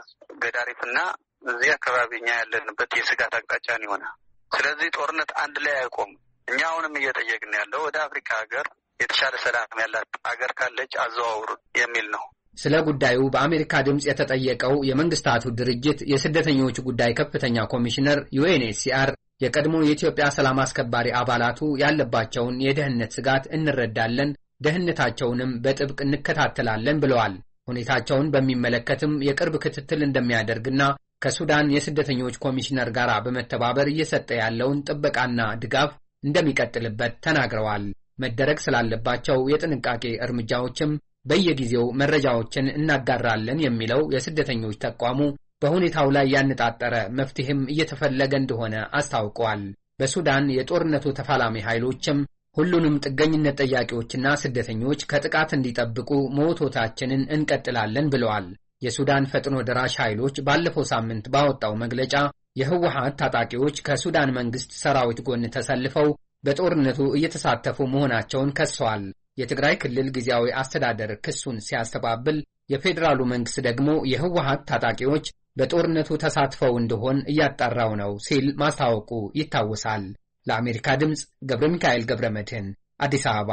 ገዳሪፍና እዚህ አካባቢኛ ያለንበት የስጋት አቅጣጫን ይሆናል። ስለዚህ ጦርነት አንድ ላይ አይቆም። እኛ አሁንም እየጠየቅን ያለው ወደ አፍሪካ ሀገር የተሻለ ሰላም ያላት ሀገር ካለች አዘዋውሩ የሚል ነው። ስለ ጉዳዩ በአሜሪካ ድምጽ የተጠየቀው የመንግስታቱ ድርጅት የስደተኞች ጉዳይ ከፍተኛ ኮሚሽነር ዩኤንኤችሲአር የቀድሞ የኢትዮጵያ ሰላም አስከባሪ አባላቱ ያለባቸውን የደህንነት ስጋት እንረዳለን፣ ደህንነታቸውንም በጥብቅ እንከታተላለን ብለዋል። ሁኔታቸውን በሚመለከትም የቅርብ ክትትል እንደሚያደርግና ከሱዳን የስደተኞች ኮሚሽነር ጋር በመተባበር እየሰጠ ያለውን ጥበቃና ድጋፍ እንደሚቀጥልበት ተናግረዋል። መደረግ ስላለባቸው የጥንቃቄ እርምጃዎችም በየጊዜው መረጃዎችን እናጋራለን የሚለው የስደተኞች ተቋሙ በሁኔታው ላይ ያነጣጠረ መፍትሄም እየተፈለገ እንደሆነ አስታውቀዋል። በሱዳን የጦርነቱ ተፋላሚ ኃይሎችም ሁሉንም ጥገኝነት ጠያቂዎችና ስደተኞች ከጥቃት እንዲጠብቁ መወቶታችንን እንቀጥላለን ብለዋል። የሱዳን ፈጥኖ ደራሽ ኃይሎች ባለፈው ሳምንት ባወጣው መግለጫ የህወሓት ታጣቂዎች ከሱዳን መንግስት ሰራዊት ጎን ተሰልፈው በጦርነቱ እየተሳተፉ መሆናቸውን ከሰዋል። የትግራይ ክልል ጊዜያዊ አስተዳደር ክሱን ሲያስተባብል፣ የፌዴራሉ መንግስት ደግሞ የህወሓት ታጣቂዎች በጦርነቱ ተሳትፈው እንደሆን እያጣራው ነው ሲል ማስታወቁ ይታወሳል። ለአሜሪካ ድምጽ ገብረ ሚካኤል ገብረ መድህን አዲስ አበባ።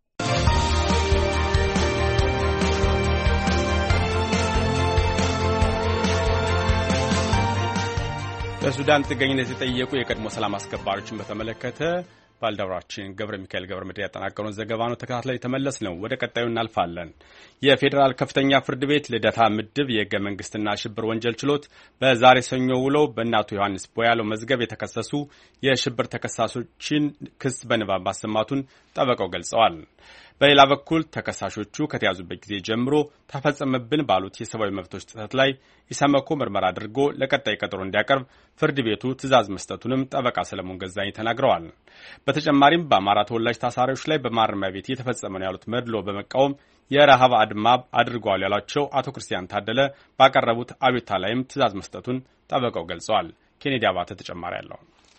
በሱዳን ጥገኝነት የጠየቁ የቀድሞ ሰላም አስከባሪዎችን በተመለከተ ባልደረባችን ገብረ ሚካኤል ገብረ መድህን ያጠናቀረውን ዘገባ ነው ተከታትለን የተመለስ ነው። ወደ ቀጣዩ እናልፋለን። የፌዴራል ከፍተኛ ፍርድ ቤት ልደታ ምድብ የህገ መንግስትና ሽብር ወንጀል ችሎት በዛሬ ሰኞ ውለው በእነ አቶ ዮሐንስ ቦያለው መዝገብ የተከሰሱ የሽብር ተከሳሾችን ክስ በንባብ ማሰማቱን ጠበቃው ገልጸዋል። በሌላ በኩል ተከሳሾቹ ከተያዙበት ጊዜ ጀምሮ ተፈጸመብን ባሉት የሰብአዊ መብቶች ጥሰት ላይ ኢሰመኮ ምርመራ አድርጎ ለቀጣይ ቀጠሮ እንዲያቀርብ ፍርድ ቤቱ ትዕዛዝ መስጠቱንም ጠበቃ ሰለሞን ገዛኝ ተናግረዋል። በተጨማሪም በአማራ ተወላጅ ታሳሪዎች ላይ በማረሚያ ቤት እየተፈጸመ ነው ያሉት መድሎ በመቃወም የረሃብ አድማ አድርገዋል ያሏቸው አቶ ክርስቲያን ታደለ ባቀረቡት አቤቱታ ላይም ትዕዛዝ መስጠቱን ጠበቃው ገልጸዋል። ኬኔዲ አባተ ተጨማሪ ያለው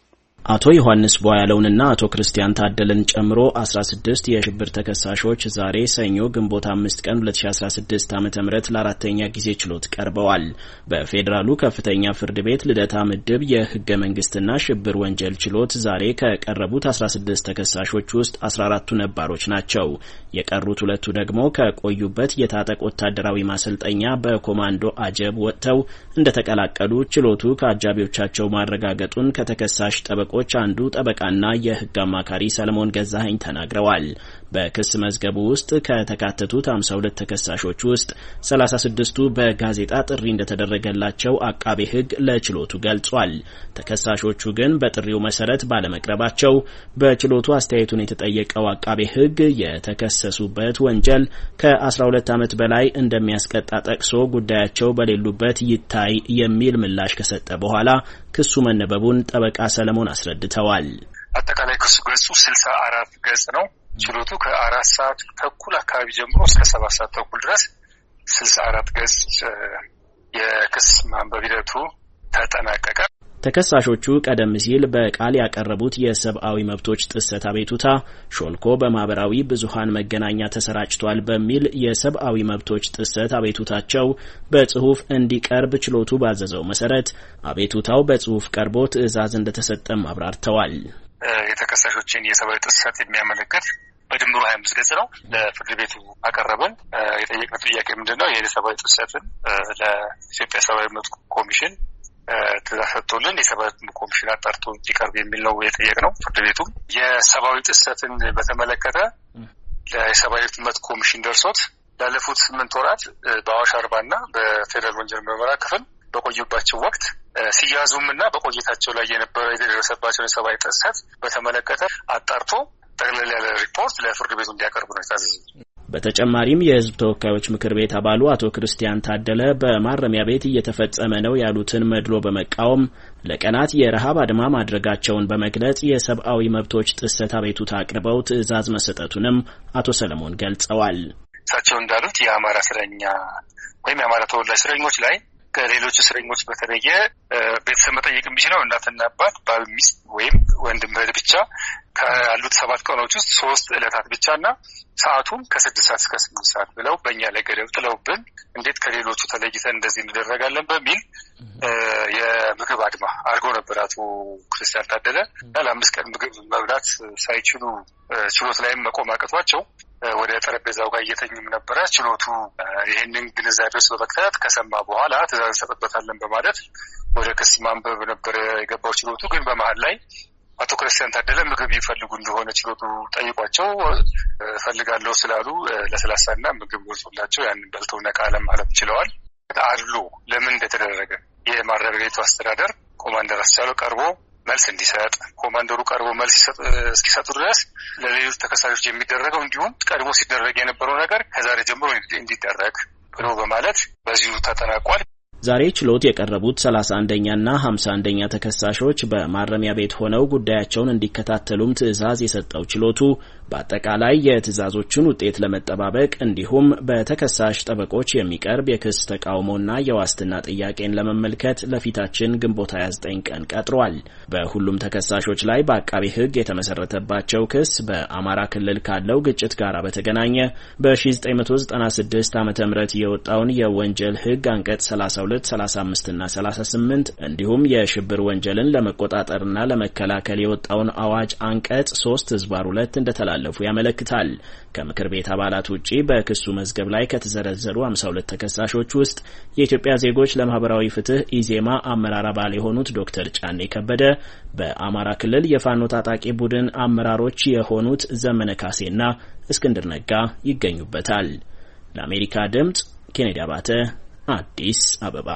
አቶ ዮሐንስ ቦያለውንና አቶ ክርስቲያን ታደለን ጨምሮ አስራ ስድስት የሽብር ተከሳሾች ዛሬ ሰኞ ግንቦት አምስት ቀን ሁለት ሺህ አስራ ስድስት ዓመተ ምህረት ለአራተኛ ጊዜ ችሎት ቀርበዋል። በፌዴራሉ ከፍተኛ ፍርድ ቤት ልደታ ምድብ የህገ መንግስትና ሽብር ወንጀል ችሎት ዛሬ ከቀረቡት አስራ ስድስት ተከሳሾች ውስጥ አስራ አራቱ ነባሮች ናቸው። የቀሩት ሁለቱ ደግሞ ከቆዩበት የታጠቅ ወታደራዊ ማሰልጠኛ በኮማንዶ አጀብ ወጥተው እንደተቀላቀሉ ችሎቱ ከአጃቢዎቻቸው ማረጋገጡን ከተከሳሽ ጠበቆ አንዱ ጠበቃና የህግ አማካሪ ሰለሞን ገዛኸኝ ተናግረዋል። በክስ መዝገቡ ውስጥ ከተካተቱት ሃምሳ ሁለት ተከሳሾች ውስጥ ሰላሳ ስድስቱ በጋዜጣ ጥሪ እንደተደረገላቸው አቃቤ ህግ ለችሎቱ ገልጿል። ተከሳሾቹ ግን በጥሪው መሰረት ባለመቅረባቸው በችሎቱ አስተያየቱን የተጠየቀው አቃቤ ህግ የተከሰሱበት ወንጀል ከአስራ ሁለት ዓመት በላይ እንደሚያስቀጣ ጠቅሶ ጉዳያቸው በሌሉበት ይታይ የሚል ምላሽ ከሰጠ በኋላ ክሱ መነበቡን ጠበቃ ሰለሞን አስረድተዋል። አጠቃላይ ክሱ ገጹ ስልሳ አራት ገጽ ነው። ችሎቱ ከአራት ሰዓት ተኩል አካባቢ ጀምሮ እስከ ሰባት ሰዓት ተኩል ድረስ ስልሳ አራት ገጽ የክስ ማንበብ ሂደቱ ተጠናቀቀ። ተከሳሾቹ ቀደም ሲል በቃል ያቀረቡት የሰብአዊ መብቶች ጥሰት አቤቱታ ሾልኮ በማህበራዊ ብዙሃን መገናኛ ተሰራጭቷል በሚል የሰብአዊ መብቶች ጥሰት አቤቱታቸው በጽሁፍ እንዲቀርብ ችሎቱ ባዘዘው መሰረት አቤቱታው በጽሁፍ ቀርቦ ትዕዛዝ እንደተሰጠም አብራርተዋል። የተከሳሾችን የሰብአዊ ጥሰት የሚያመለክት በድምሩ ሀያ አምስት ገጽ ነው። ለፍርድ ቤቱ አቀረብን። የጠየቅነው ጥያቄ ምንድነው? የሰብአዊ ጥሰትን ለኢትዮጵያ ሰብአዊ መብት ኮሚሽን ትዕዛዝ ሰጥቶልን የሰብአዊ መብት ኮሚሽን አጣርቶ እንዲቀርብ የሚል ነው የጠየቅነው። ፍርድ ቤቱም የሰብአዊ ጥሰትን በተመለከተ ለሰብአዊ መብት ኮሚሽን ደርሶት ላለፉት ስምንት ወራት በአዋሽ አርባና በፌደራል ወንጀል ምርመራ ክፍል በቆዩባቸው ወቅት ሲያዙም እና በቆይታቸው ላይ የነበረ የደረሰባቸውን የሰብአዊ ጥሰት በተመለከተ አጣርቶ ጠቅላላ ያለ ሪፖርት ለፍርድ ቤቱ እንዲያቀርቡ ነው የታዘዙት። በተጨማሪም የሕዝብ ተወካዮች ምክር ቤት አባሉ አቶ ክርስቲያን ታደለ በማረሚያ ቤት እየተፈጸመ ነው ያሉትን መድሎ በመቃወም ለቀናት የረሃብ አድማ ማድረጋቸውን በመግለጽ የሰብአዊ መብቶች ጥሰት አቤቱታ አቅርበው ትዕዛዝ መሰጠቱንም አቶ ሰለሞን ገልጸዋል። እሳቸው እንዳሉት የአማራ እስረኛ ወይም የአማራ ተወላጅ እስረኞች ላይ ከሌሎች እስረኞች በተለየ ቤተሰብ መጠየቅ የሚችለው እናትና አባት፣ ባል፣ ሚስት ወይም ወንድም እህት ብቻ ካሉት ሰባት ቀኖች ውስጥ ሶስት ዕለታት ብቻና ሰዓቱን ከስድስት ሰዓት እስከ ስምንት ሰዓት ብለው በእኛ ላይ ገደብ ጥለውብን እንዴት ከሌሎቹ ተለይተን እንደዚህ እንደረጋለን በሚል የምግብ አድማ አድርገው ነበር አቶ ክርስቲያን ታደለ። ለአምስት ቀን ምግብ መብላት ሳይችሉ ችሎት ላይም መቆም አቅቷቸው ወደ ጠረጴዛው ጋር እየተኙም ነበረ። ችሎቱ ይህንን ግንዛቤ ውስጥ በመክተት ከሰማ በኋላ ትዕዛዝ እንሰጥበታለን በማለት ወደ ክስ ማንበብ ነበር የገባው። ችሎቱ ግን በመሀል ላይ አቶ ክርስቲያን ታደለ ምግብ ይፈልጉ እንደሆነ ችሎቱ ጠይቋቸው ፈልጋለሁ ስላሉ ለስላሳና ምግብ ወጥቶላቸው ያንን በልተው ነቃ ለማለት ችለዋል። አድሎ ለምን እንደተደረገ የማረሚያ ቤቱ አስተዳደር ኮማንደር አስቻለው ቀርቦ መልስ እንዲሰጥ፣ ኮማንደሩ ቀርቦ መልስ እስኪሰጡ ድረስ ለሌሎች ተከሳሾች የሚደረገው እንዲሁም ቀድሞ ሲደረግ የነበረው ነገር ከዛሬ ጀምሮ እንዲደረግ ብሎ በማለት በዚሁ ተጠናቋል። ዛሬ ችሎት የቀረቡት ሰላሳ አንደኛና ሀምሳ አንደኛ ተከሳሾች በማረሚያ ቤት ሆነው ጉዳያቸውን እንዲከታተሉም ትዕዛዝ የሰጠው ችሎቱ በአጠቃላይ የትዕዛዞቹን ውጤት ለመጠባበቅ እንዲሁም በተከሳሽ ጠበቆች የሚቀርብ የክስ ተቃውሞና የዋስትና ጥያቄን ለመመልከት ለፊታችን ግንቦት ሀያ ዘጠኝ ቀን ቀጥሯል። በሁሉም ተከሳሾች ላይ በአቃቤ ሕግ የተመሰረተባቸው ክስ በአማራ ክልል ካለው ግጭት ጋር በተገናኘ በ1996 ዓ.ም የወጣውን የወንጀል ሕግ አንቀጽ ሰላሳ ሁለት ሰላሳ አምስት እና ሰላሳ ስምንት እንዲሁም የሽብር ወንጀልን ለመቆጣጠርና ለመከላከል የወጣውን አዋጅ አንቀጽ ሶስት ዝባር ሁለት እንደተላለፉ ያመለክታል። ከምክር ቤት አባላት ውጪ በክሱ መዝገብ ላይ ከተዘረዘሩ ሃምሳ ሁለት ተከሳሾች ውስጥ የኢትዮጵያ ዜጎች ለማህበራዊ ፍትህ ኢዜማ አመራር አባል የሆኑት ዶክተር ጫኔ ከበደ፣ በአማራ ክልል የፋኖ ታጣቂ ቡድን አመራሮች የሆኑት ዘመነ ካሴና እስክንድር ነጋ ይገኙበታል። ለአሜሪካ ድምጽ ኬኔዲ አባተ አዲስ አበባ።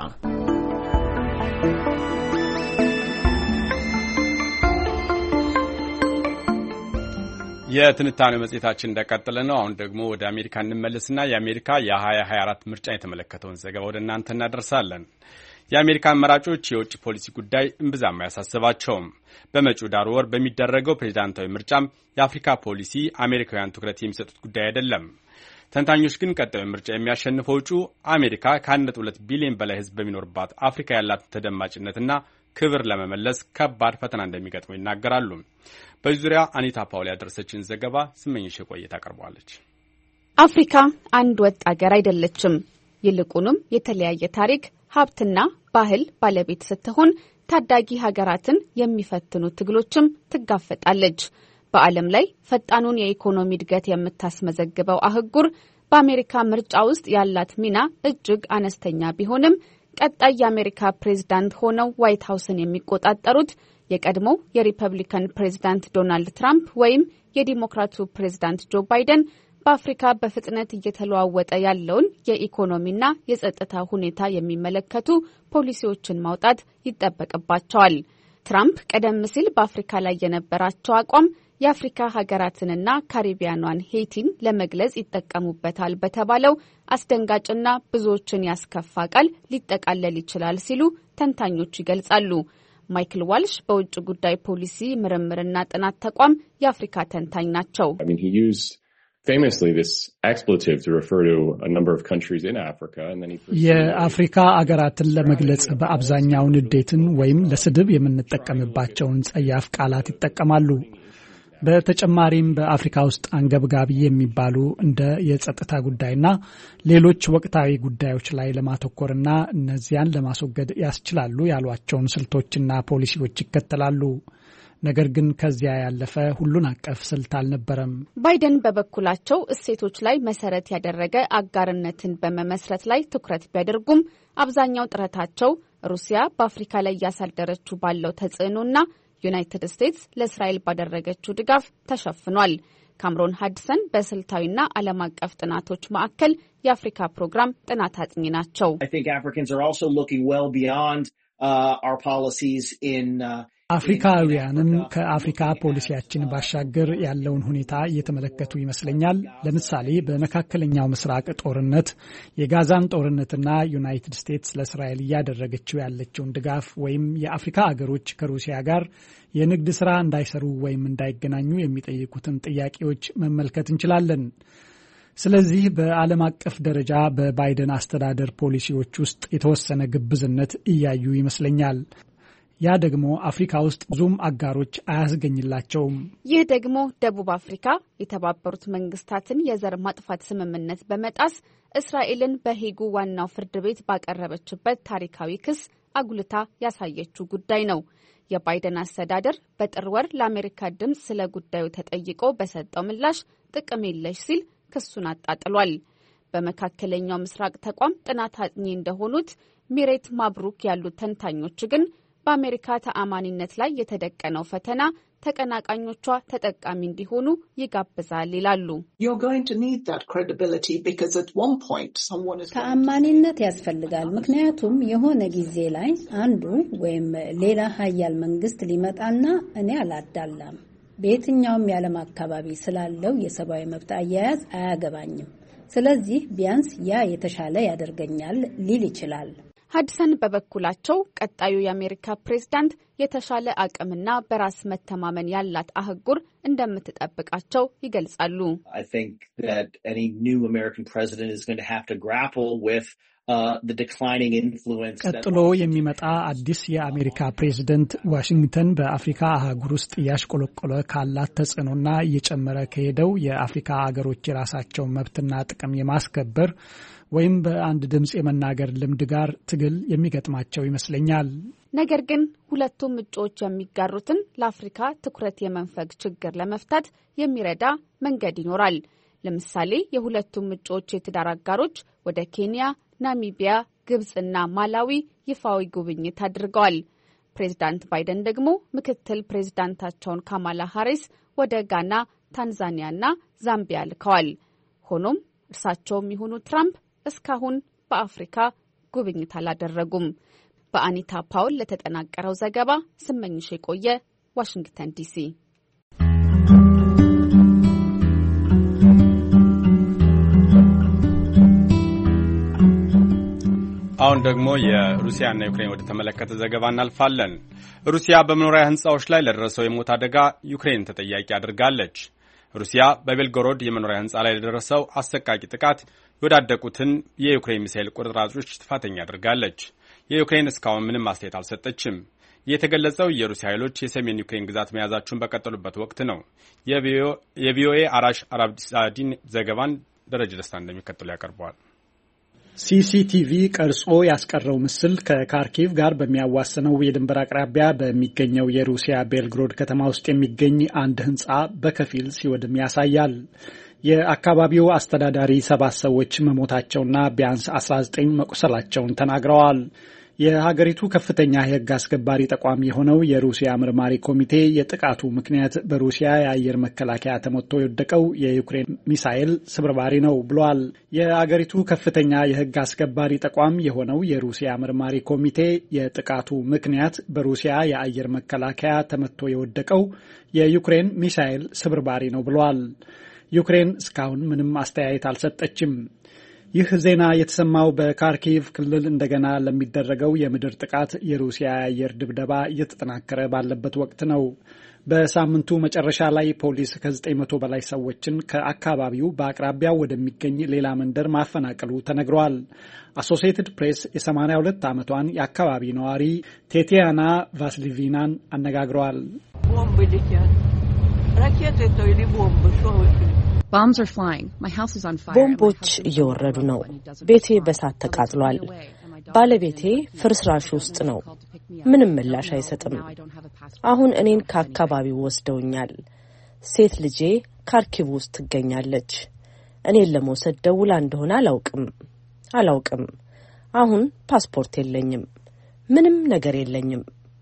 የትንታኔው መጽሔታችን እንደቀጠለ ነው። አሁን ደግሞ ወደ አሜሪካ እንመለስና የአሜሪካ የሀያ ሀያ አራት ምርጫ የተመለከተውን ዘገባ ወደ እናንተ እናደርሳለን። የአሜሪካ አመራጮች የውጭ ፖሊሲ ጉዳይ እምብዛም አያሳስባቸውም። በመጪው ዳር ወር በሚደረገው ፕሬዝዳንታዊ ምርጫም የአፍሪካ ፖሊሲ አሜሪካውያን ትኩረት የሚሰጡት ጉዳይ አይደለም። ተንታኞች ግን ቀጣዩ ምርጫ የሚያሸንፈው እጩ አሜሪካ ከአንድ ነጥብ ሁለት ቢሊዮን በላይ ሕዝብ በሚኖርባት አፍሪካ ያላትን ተደማጭነትና ክብር ለመመለስ ከባድ ፈተና እንደሚገጥመው ይናገራሉ። በዚህ ዙሪያ አኒታ ፓውል ያደረሰችን ዘገባ ስመኝሽ ቆይታ አቀርባለች። አፍሪካ አንድ ወጥ አገር አይደለችም። ይልቁንም የተለያየ ታሪክ፣ ሀብትና ባህል ባለቤት ስትሆን ታዳጊ ሀገራትን የሚፈትኑ ትግሎችም ትጋፈጣለች። በዓለም ላይ ፈጣኑን የኢኮኖሚ እድገት የምታስመዘግበው አህጉር በአሜሪካ ምርጫ ውስጥ ያላት ሚና እጅግ አነስተኛ ቢሆንም ቀጣይ የአሜሪካ ፕሬዝዳንት ሆነው ዋይት ሀውስን የሚቆጣጠሩት የቀድሞው የሪፐብሊካን ፕሬዝዳንት ዶናልድ ትራምፕ ወይም የዲሞክራቱ ፕሬዝዳንት ጆ ባይደን በአፍሪካ በፍጥነት እየተለዋወጠ ያለውን የኢኮኖሚና የጸጥታ ሁኔታ የሚመለከቱ ፖሊሲዎችን ማውጣት ይጠበቅባቸዋል። ትራምፕ ቀደም ሲል በአፍሪካ ላይ የነበራቸው አቋም የአፍሪካ ሀገራትንና ካሪቢያኗን ሄይቲን ለመግለጽ ይጠቀሙበታል በተባለው አስደንጋጭና ብዙዎችን ያስከፋ ቃል ሊጠቃለል ይችላል ሲሉ ተንታኞች ይገልጻሉ። ማይክል ዋልሽ በውጭ ጉዳይ ፖሊሲ ምርምርና ጥናት ተቋም የአፍሪካ ተንታኝ ናቸው። የአፍሪካ አገራትን ለመግለጽ በአብዛኛው ንዴትን ወይም ለስድብ የምንጠቀምባቸውን ጸያፍ ቃላት ይጠቀማሉ። በተጨማሪም በአፍሪካ ውስጥ አንገብጋቢ የሚባሉ እንደ የጸጥታ ጉዳይና ሌሎች ወቅታዊ ጉዳዮች ላይ ለማተኮርና እነዚያን ለማስወገድ ያስችላሉ ያሏቸውን ስልቶችና ፖሊሲዎች ይከተላሉ። ነገር ግን ከዚያ ያለፈ ሁሉን አቀፍ ስልት አልነበረም። ባይደን በበኩላቸው እሴቶች ላይ መሰረት ያደረገ አጋርነትን በመመስረት ላይ ትኩረት ቢያደርጉም አብዛኛው ጥረታቸው ሩሲያ በአፍሪካ ላይ ያሳደረችው ባለው ተጽዕኖና ዩናይትድ ስቴትስ ለእስራኤል ባደረገችው ድጋፍ ተሸፍኗል። ካምሮን ሃድሰን በስልታዊና ዓለም አቀፍ ጥናቶች ማዕከል የአፍሪካ ፕሮግራም ጥናት አጥኚ ናቸው። አፍሪካውያንም ከአፍሪካ ፖሊሲያችን ባሻገር ያለውን ሁኔታ እየተመለከቱ ይመስለኛል። ለምሳሌ በመካከለኛው ምስራቅ ጦርነት፣ የጋዛን ጦርነትና ዩናይትድ ስቴትስ ለእስራኤል እያደረገችው ያለችውን ድጋፍ ወይም የአፍሪካ አገሮች ከሩሲያ ጋር የንግድ ስራ እንዳይሰሩ ወይም እንዳይገናኙ የሚጠይቁትን ጥያቄዎች መመልከት እንችላለን። ስለዚህ በዓለም አቀፍ ደረጃ በባይደን አስተዳደር ፖሊሲዎች ውስጥ የተወሰነ ግብዝነት እያዩ ይመስለኛል። ያ ደግሞ አፍሪካ ውስጥ ብዙም አጋሮች አያስገኝላቸውም። ይህ ደግሞ ደቡብ አፍሪካ የተባበሩት መንግስታትን የዘር ማጥፋት ስምምነት በመጣስ እስራኤልን በሄጉ ዋናው ፍርድ ቤት ባቀረበችበት ታሪካዊ ክስ አጉልታ ያሳየችው ጉዳይ ነው። የባይደን አስተዳደር በጥር ወር ለአሜሪካ ድምፅ ስለ ጉዳዩ ተጠይቆ በሰጠው ምላሽ ጥቅም የለሽ ሲል ክሱን አጣጥሏል። በመካከለኛው ምስራቅ ተቋም ጥናት አጥኚ እንደሆኑት ሚሬት ማብሩክ ያሉት ተንታኞች ግን በአሜሪካ ተአማኒነት ላይ የተደቀነው ፈተና ተቀናቃኞቿ ተጠቃሚ እንዲሆኑ ይጋብዛል ይላሉ። ተአማኒነት ያስፈልጋል። ምክንያቱም የሆነ ጊዜ ላይ አንዱ ወይም ሌላ ሀያል መንግስት ሊመጣና እኔ አላዳላም፣ በየትኛውም የዓለም አካባቢ ስላለው የሰብአዊ መብት አያያዝ አያገባኝም፣ ስለዚህ ቢያንስ ያ የተሻለ ያደርገኛል ሊል ይችላል። ሀድሰን በበኩላቸው ቀጣዩ የአሜሪካ ፕሬዝዳንት የተሻለ አቅምና በራስ መተማመን ያላት አህጉር እንደምትጠብቃቸው ይገልጻሉ። ቀጥሎ የሚመጣ አዲስ የአሜሪካ ፕሬዝደንት ዋሽንግተን በአፍሪካ አህጉር ውስጥ እያሽቆለቆለ ካላት ተጽዕኖና እየጨመረ ከሄደው የአፍሪካ አገሮች የራሳቸውን መብትና ጥቅም የማስከበር ወይም በአንድ ድምጽ የመናገር ልምድ ጋር ትግል የሚገጥማቸው ይመስለኛል። ነገር ግን ሁለቱም እጩዎች የሚጋሩትን ለአፍሪካ ትኩረት የመንፈግ ችግር ለመፍታት የሚረዳ መንገድ ይኖራል። ለምሳሌ የሁለቱም እጩዎች የትዳር አጋሮች ወደ ኬንያ፣ ናሚቢያ፣ ግብጽና ማላዊ ይፋዊ ጉብኝት አድርገዋል። ፕሬዝዳንት ባይደን ደግሞ ምክትል ፕሬዝዳንታቸውን ካማላ ሃሪስ ወደ ጋና፣ ታንዛኒያና ዛምቢያ ልከዋል። ሆኖም እርሳቸውም ይሁኑ ትራምፕ እስካሁን በአፍሪካ ጉብኝት አላደረጉም። በአኒታ ፓውል ለተጠናቀረው ዘገባ ስመኝሽ የቆየ ዋሽንግተን ዲሲ። አሁን ደግሞ የሩሲያና ዩክሬን ወደ ተመለከተ ዘገባ እናልፋለን። ሩሲያ በመኖሪያ ህንጻዎች ላይ ለደረሰው የሞት አደጋ ዩክሬን ተጠያቂ አድርጋለች። ሩሲያ በቤልጎሮድ የመኖሪያ ህንጻ ላይ ለደረሰው አሰቃቂ ጥቃት የወዳደቁትን የዩክሬን ሚሳኤል ቁርጥራጮች ጥፋተኛ አድርጋለች። የዩክሬን እስካሁን ምንም አስተያየት አልሰጠችም። የተገለጸው የሩሲያ ኃይሎች የሰሜን ዩክሬን ግዛት መያዛቸውን በቀጠሉበት ወቅት ነው። የቪኦኤ አራሽ አራብሳዲን ዘገባን ደረጀ ደስታ እንደሚከተሉ ያቀርበዋል። ሲሲቲቪ ቀርጾ ያስቀረው ምስል ከካርኪቭ ጋር በሚያዋስነው የድንበር አቅራቢያ በሚገኘው የሩሲያ ቤልግሮድ ከተማ ውስጥ የሚገኝ አንድ ህንጻ በከፊል ሲወድም ያሳያል። የአካባቢው አስተዳዳሪ ሰባት ሰዎች መሞታቸውና ቢያንስ አስራ ዘጠኝ መቁሰላቸውን ተናግረዋል። የሀገሪቱ ከፍተኛ የህግ አስከባሪ ተቋም የሆነው የሩሲያ ምርማሪ ኮሚቴ የጥቃቱ ምክንያት በሩሲያ የአየር መከላከያ ተመቶ የወደቀው የዩክሬን ሚሳኤል ስብርባሪ ነው ብሏል። የሀገሪቱ ከፍተኛ የህግ አስከባሪ ተቋም የሆነው የሩሲያ ምርማሪ ኮሚቴ የጥቃቱ ምክንያት በሩሲያ የአየር መከላከያ ተመቶ የወደቀው የዩክሬን ሚሳኤል ስብርባሪ ነው ብሏል። ዩክሬን እስካሁን ምንም አስተያየት አልሰጠችም። ይህ ዜና የተሰማው በካርኪቭ ክልል እንደገና ለሚደረገው የምድር ጥቃት የሩሲያ የአየር ድብደባ እየተጠናከረ ባለበት ወቅት ነው። በሳምንቱ መጨረሻ ላይ ፖሊስ ከዘጠኝ መቶ በላይ ሰዎችን ከአካባቢው በአቅራቢያው ወደሚገኝ ሌላ መንደር ማፈናቀሉ ተነግሯል። አሶሲኤትድ ፕሬስ የሰማንያ ሁለት ዓመቷን የአካባቢ ነዋሪ ቴቲያና ቫስሊቪናን አነጋግረዋል። ቦምቦች እየወረዱ ነው። ቤቴ በሳት ተቃጥሏል። ባለቤቴ ፍርስራሽ ውስጥ ነው። ምንም ምላሽ አይሰጥም። አሁን እኔን ከአካባቢው ወስደውኛል። ሴት ልጄ ካርኪቭ ውስጥ ትገኛለች። እኔን ለመውሰድ ደውላ እንደሆነ አላውቅም አላውቅም። አሁን ፓስፖርት የለኝም፣ ምንም ነገር የለኝም።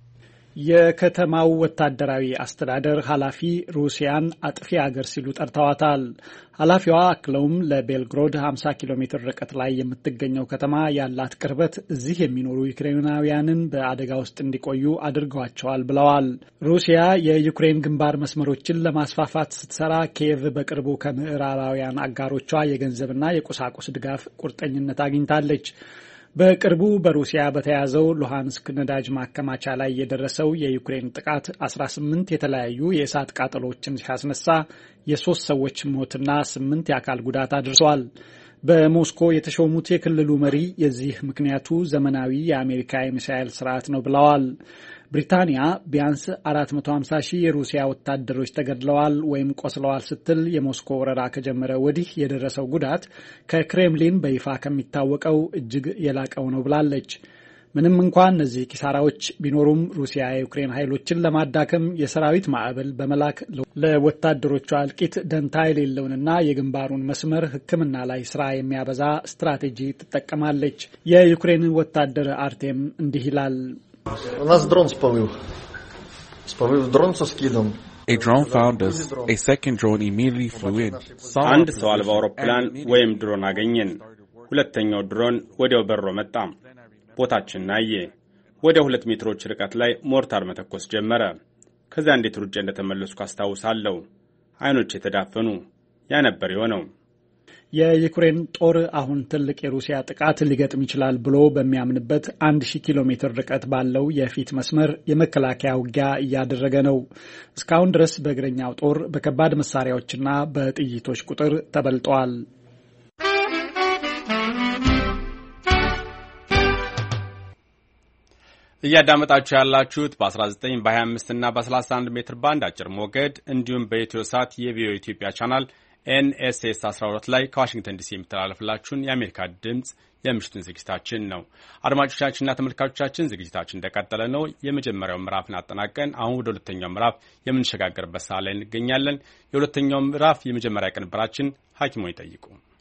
የከተማው ወታደራዊ አስተዳደር ኃላፊ ሩሲያን አጥፊ ሀገር ሲሉ ጠርተዋታል። ኃላፊዋ አክለውም ለቤልግሮድ ሃምሳ ኪሎ ሜትር ርቀት ላይ የምትገኘው ከተማ ያላት ቅርበት እዚህ የሚኖሩ ዩክሬናውያንን በአደጋ ውስጥ እንዲቆዩ አድርገዋቸዋል ብለዋል። ሩሲያ የዩክሬን ግንባር መስመሮችን ለማስፋፋት ስትሰራ ኪየቭ በቅርቡ ከምዕራባውያን አጋሮቿ የገንዘብና የቁሳቁስ ድጋፍ ቁርጠኝነት አግኝታለች። በቅርቡ በሩሲያ በተያዘው ሉሃንስክ ነዳጅ ማከማቻ ላይ የደረሰው የዩክሬን ጥቃት አስራ ስምንት የተለያዩ የእሳት ቃጠሎችን ሲያስነሳ የሶስት ሰዎች ሞትና ስምንት የአካል ጉዳት አድርሷል። በሞስኮ የተሾሙት የክልሉ መሪ የዚህ ምክንያቱ ዘመናዊ የአሜሪካ የሚሳኤል ስርዓት ነው ብለዋል። ብሪታንያ ቢያንስ አራት መቶ ሃምሳ ሺህ የሩሲያ ወታደሮች ተገድለዋል ወይም ቆስለዋል ስትል የሞስኮ ወረራ ከጀመረ ወዲህ የደረሰው ጉዳት ከክሬምሊን በይፋ ከሚታወቀው እጅግ የላቀው ነው ብላለች። ምንም እንኳን እነዚህ ኪሳራዎች ቢኖሩም ሩሲያ የዩክሬን ኃይሎችን ለማዳከም የሰራዊት ማዕበል በመላክ ለወታደሮቿ እልቂት ደንታ የሌለውንና የግንባሩን መስመር ሕክምና ላይ ስራ የሚያበዛ ስትራቴጂ ትጠቀማለች። የዩክሬን ወታደር አርቴም እንዲህ ይላል። У нас дрон спалил. Спалил дрон со скидом. A drone found us. A second drone immediately flew in. አንድ ሰው አልባ አውሮፕላን ወይም ድሮን አገኘን። ሁለተኛው ድሮን ወዲያው በሮ መጣ። ቦታችንን አየ። ወደ ሁለት ሜትሮች ርቀት ላይ ሞርታር መተኮስ ጀመረ። ከዛ እንዴት ሩጬ እንደተመለስኩ አስታውሳለሁ። አይኖቼ ተዳፈኑ። ያ ነበር የሆነው። የዩክሬን ጦር አሁን ትልቅ የሩሲያ ጥቃት ሊገጥም ይችላል ብሎ በሚያምንበት አንድ ሺህ ኪሎ ሜትር ርቀት ባለው የፊት መስመር የመከላከያ ውጊያ እያደረገ ነው። እስካሁን ድረስ በእግረኛው ጦር በከባድ መሳሪያዎችና በጥይቶች ቁጥር ተበልጧል። እያዳመጣችሁ ያላችሁት በ19 በ25 እና በ31 ሜትር ባንድ አጭር ሞገድ እንዲሁም በኢትዮ ሳት የቪኦ ኢትዮጵያ ቻናል ኤንኤስኤስ አስራ ሁለት ላይ ከዋሽንግተን ዲሲ የሚተላለፍላችሁን የአሜሪካ ድምጽ የምሽቱን ዝግጅታችን ነው። አድማጮቻችንና ተመልካቾቻችን ዝግጅታችን እንደቀጠለ ነው። የመጀመሪያው ምዕራፍን አጠናቀን አሁን ወደ ሁለተኛው ምዕራፍ የምንሸጋገርበት ሰዓት ላይ እንገኛለን። የሁለተኛው ምዕራፍ የመጀመሪያ ቅንብራችን ሐኪሞን ይጠይቁ።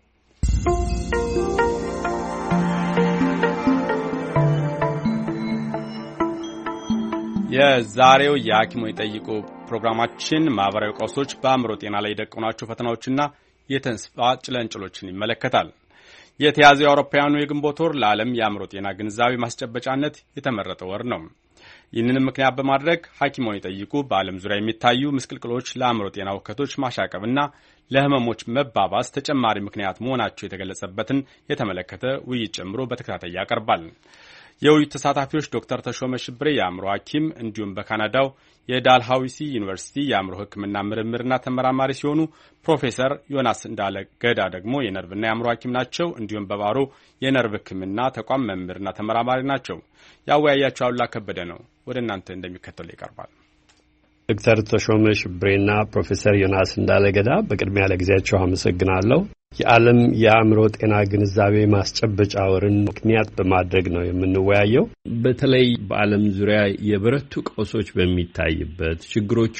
የዛሬው የሐኪሞን ይጠይቁ ፕሮግራማችን ማህበራዊ ቀውሶች በአእምሮ ጤና ላይ የደቀኗቸው ፈተናዎችና የተስፋ ጭላንጭሎችን ይመለከታል። የተያዘው የአውሮፓውያኑ የግንቦት ወር ለዓለም የአእምሮ ጤና ግንዛቤ ማስጨበጫነት የተመረጠ ወር ነው። ይህንንም ምክንያት በማድረግ ሐኪሞን ይጠይቁ በዓለም ዙሪያ የሚታዩ ምስቅልቅሎች ለአእምሮ ጤና ውከቶች ማሻቀብና ለህመሞች መባባስ ተጨማሪ ምክንያት መሆናቸው የተገለጸበትን የተመለከተ ውይይት ጨምሮ በተከታታይ ያቀርባል። የውይይት ተሳታፊዎች ዶክተር ተሾመ ሽብሬ የአእምሮ ሐኪም እንዲሁም በካናዳው የዳልሃውሲ ዩኒቨርሲቲ የአእምሮ ሕክምና ምርምርና ተመራማሪ ሲሆኑ ፕሮፌሰር ዮናስ እንዳለ ገዳ ደግሞ የነርቭና የአእምሮ ሐኪም ናቸው። እንዲሁም በባሮ የነርቭ ሕክምና ተቋም መምህርና ተመራማሪ ናቸው። ያወያያቸው አሉላ ከበደ ነው። ወደ እናንተ እንደሚከተለው ይቀርባል። ዶክተር ተሾመ ሽብሬና ፕሮፌሰር ዮናስ እንዳለ ገዳ በቅድሚያ ለጊዜያቸው አመሰግናለሁ። የዓለም የአእምሮ ጤና ግንዛቤ ማስጨበጫ ወርን ምክንያት በማድረግ ነው የምንወያየው። በተለይ በዓለም ዙሪያ የበረቱ ቀውሶች በሚታይበት ችግሮቹ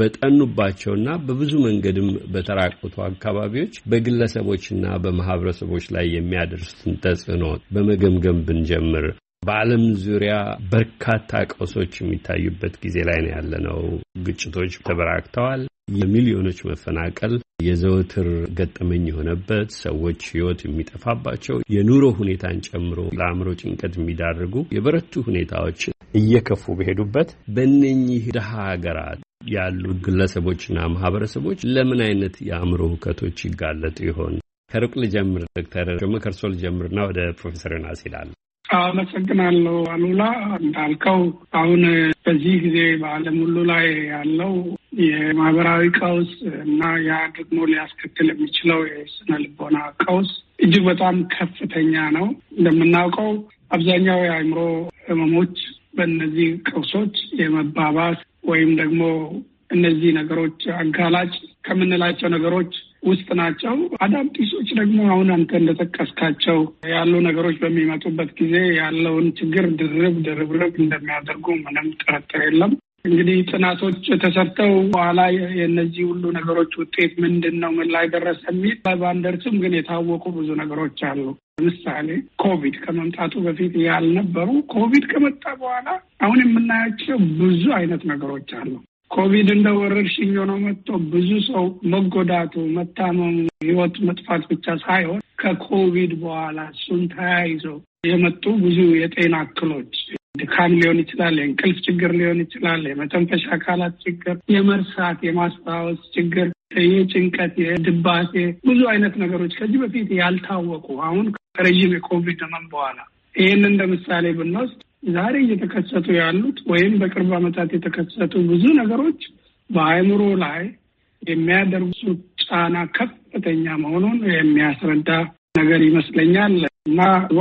በጠኑባቸውና በብዙ መንገድም በተራቆቱ አካባቢዎች በግለሰቦችና በማህበረሰቦች ላይ የሚያደርሱትን ተጽዕኖ በመገምገም ብንጀምር በዓለም ዙሪያ በርካታ ቀውሶች የሚታዩበት ጊዜ ላይ ነው ያለነው። ግጭቶች ተበራክተዋል። የሚሊዮኖች መፈናቀል የዘወትር ገጠመኝ የሆነበት፣ ሰዎች ሕይወት የሚጠፋባቸው፣ የኑሮ ሁኔታን ጨምሮ ለአእምሮ ጭንቀት የሚዳርጉ የበረቱ ሁኔታዎች እየከፉ በሄዱበት በእነኚህ ድሃ ሀገራት ያሉ ግለሰቦችና ማህበረሰቦች ለምን አይነት የአእምሮ ሁከቶች ይጋለጡ ይሆን? ከሩቅ ልጀምር። ዶክተር ጆመ ከርሶ ልጀምርና ወደ ፕሮፌሰር ዮናስ ይላል። አመሰግናለሁ አሉላ። እንዳልከው አሁን በዚህ ጊዜ በዓለም ሁሉ ላይ ያለው የማህበራዊ ቀውስ እና ያ ደግሞ ሊያስከትል የሚችለው የስነ ልቦና ቀውስ እጅግ በጣም ከፍተኛ ነው። እንደምናውቀው አብዛኛው የአእምሮ ህመሞች በእነዚህ ቀውሶች የመባባስ ወይም ደግሞ እነዚህ ነገሮች አጋላጭ ከምንላቸው ነገሮች ውስጥ ናቸው። አዳዲሶች ደግሞ አሁን አንተ እንደጠቀስካቸው ያሉ ነገሮች በሚመጡበት ጊዜ ያለውን ችግር ድርብ ድርብርብ እንደሚያደርጉ ምንም ጥርጥር የለም። እንግዲህ ጥናቶች ተሰርተው በኋላ የእነዚህ ሁሉ ነገሮች ውጤት ምንድን ነው፣ ምን ላይ ደረሰ የሚል ባንደርስም ግን የታወቁ ብዙ ነገሮች አሉ። ለምሳሌ ኮቪድ ከመምጣቱ በፊት ያልነበሩ ኮቪድ ከመጣ በኋላ አሁን የምናያቸው ብዙ አይነት ነገሮች አሉ። ኮቪድ እንደ ወረርሽኝ ሆኖ መጥቶ ብዙ ሰው መጎዳቱ፣ መታመሙ፣ ህይወት መጥፋት ብቻ ሳይሆን ከኮቪድ በኋላ እሱን ተያይዞ የመጡ ብዙ የጤና እክሎች ድካም ሊሆን ይችላል፣ የእንቅልፍ ችግር ሊሆን ይችላል፣ የመተንፈሻ አካላት ችግር፣ የመርሳት የማስታወስ ችግር፣ የጭንቀት፣ የድባቴ ብዙ አይነት ነገሮች ከዚህ በፊት ያልታወቁ አሁን ከረዥም የኮቪድ ዘመን በኋላ ይህን እንደ ምሳሌ ብንወስድ ዛሬ እየተከሰቱ ያሉት ወይም በቅርብ ዓመታት የተከሰቱ ብዙ ነገሮች በአእምሮ ላይ የሚያደርጉት ጫና ከፍተኛ መሆኑን የሚያስረዳ ነገር ይመስለኛል። እና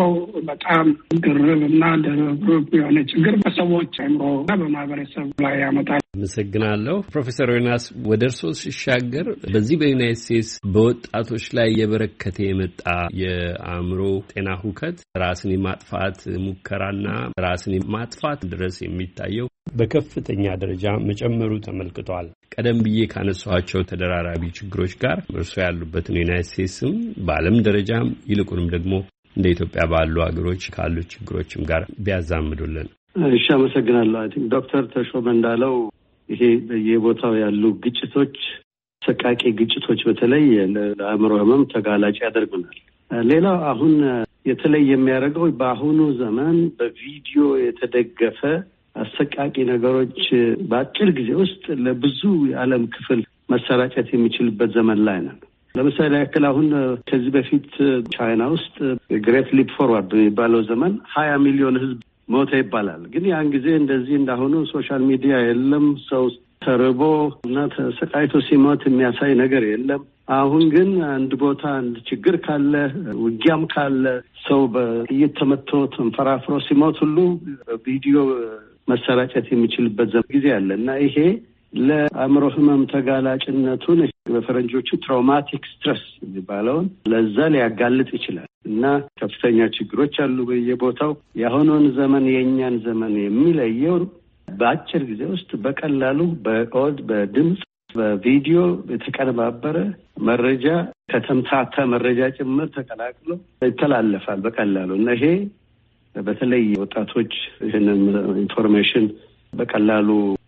በጣም ድርብ እና ድርብ የሆነ ችግር በሰዎች አእምሮ እና በማህበረሰብ ላይ ያመጣል። አመሰግናለሁ። ፕሮፌሰር ዮናስ ወደ እርስዎ ሲሻገር በዚህ በዩናይት ስቴትስ በወጣቶች ላይ የበረከተ የመጣ የአእምሮ ጤና ሁከት ራስን የማጥፋት ሙከራና ራስን የማጥፋት ድረስ የሚታየው በከፍተኛ ደረጃ መጨመሩ ተመልክቷል። ቀደም ብዬ ካነሷቸው ተደራራቢ ችግሮች ጋር እርስዎ ያሉበትን ዩናይት ስቴትስም በዓለም ደረጃም ይልቁንም ደግሞ እንደ ኢትዮጵያ ባሉ ሀገሮች ካሉ ችግሮችም ጋር ቢያዛምዱልን። እሺ፣ አመሰግናለሁ። አይ ቲንክ ዶክተር ተሾመ እንዳለው ይሄ በየቦታው ያሉ ግጭቶች፣ ሰቃቂ ግጭቶች በተለይ ለአእምሮ ህመም ተጋላጭ ያደርጉናል። ሌላው አሁን የተለየ የሚያደርገው በአሁኑ ዘመን በቪዲዮ የተደገፈ አሰቃቂ ነገሮች በአጭር ጊዜ ውስጥ ለብዙ የዓለም ክፍል መሰራጨት የሚችልበት ዘመን ላይ ነው። ለምሳሌ ያክል አሁን ከዚህ በፊት ቻይና ውስጥ ግሬት ሊፕ ፎርዋርድ የሚባለው ዘመን ሀያ ሚሊዮን ህዝብ ሞተ ይባላል። ግን ያን ጊዜ እንደዚህ እንዳሁኑ ሶሻል ሚዲያ የለም። ሰው ተርቦ እና ተሰቃይቶ ሲሞት የሚያሳይ ነገር የለም። አሁን ግን አንድ ቦታ አንድ ችግር ካለ፣ ውጊያም ካለ፣ ሰው በጥይት ተመቶ ተንፈራፍሮ ሲሞት ሁሉ ቪዲዮ መሰራጨት የሚችልበት ዘመን ጊዜ አለ እና ይሄ ለአእምሮ ህመም ተጋላጭነቱን በፈረንጆቹ ትራውማቲክ ስትረስ የሚባለውን ለዛ ሊያጋልጥ ይችላል እና ከፍተኛ ችግሮች አሉ በየቦታው። የአሁኑን ዘመን የእኛን ዘመን የሚለየው በአጭር ጊዜ ውስጥ በቀላሉ በኦድ በድምፅ በቪዲዮ የተቀነባበረ መረጃ ከተምታታ መረጃ ጭምር ተቀላቅሎ ይተላለፋል በቀላሉ እና ይሄ በተለይ ወጣቶች ይህንን ኢንፎርሜሽን በቀላሉ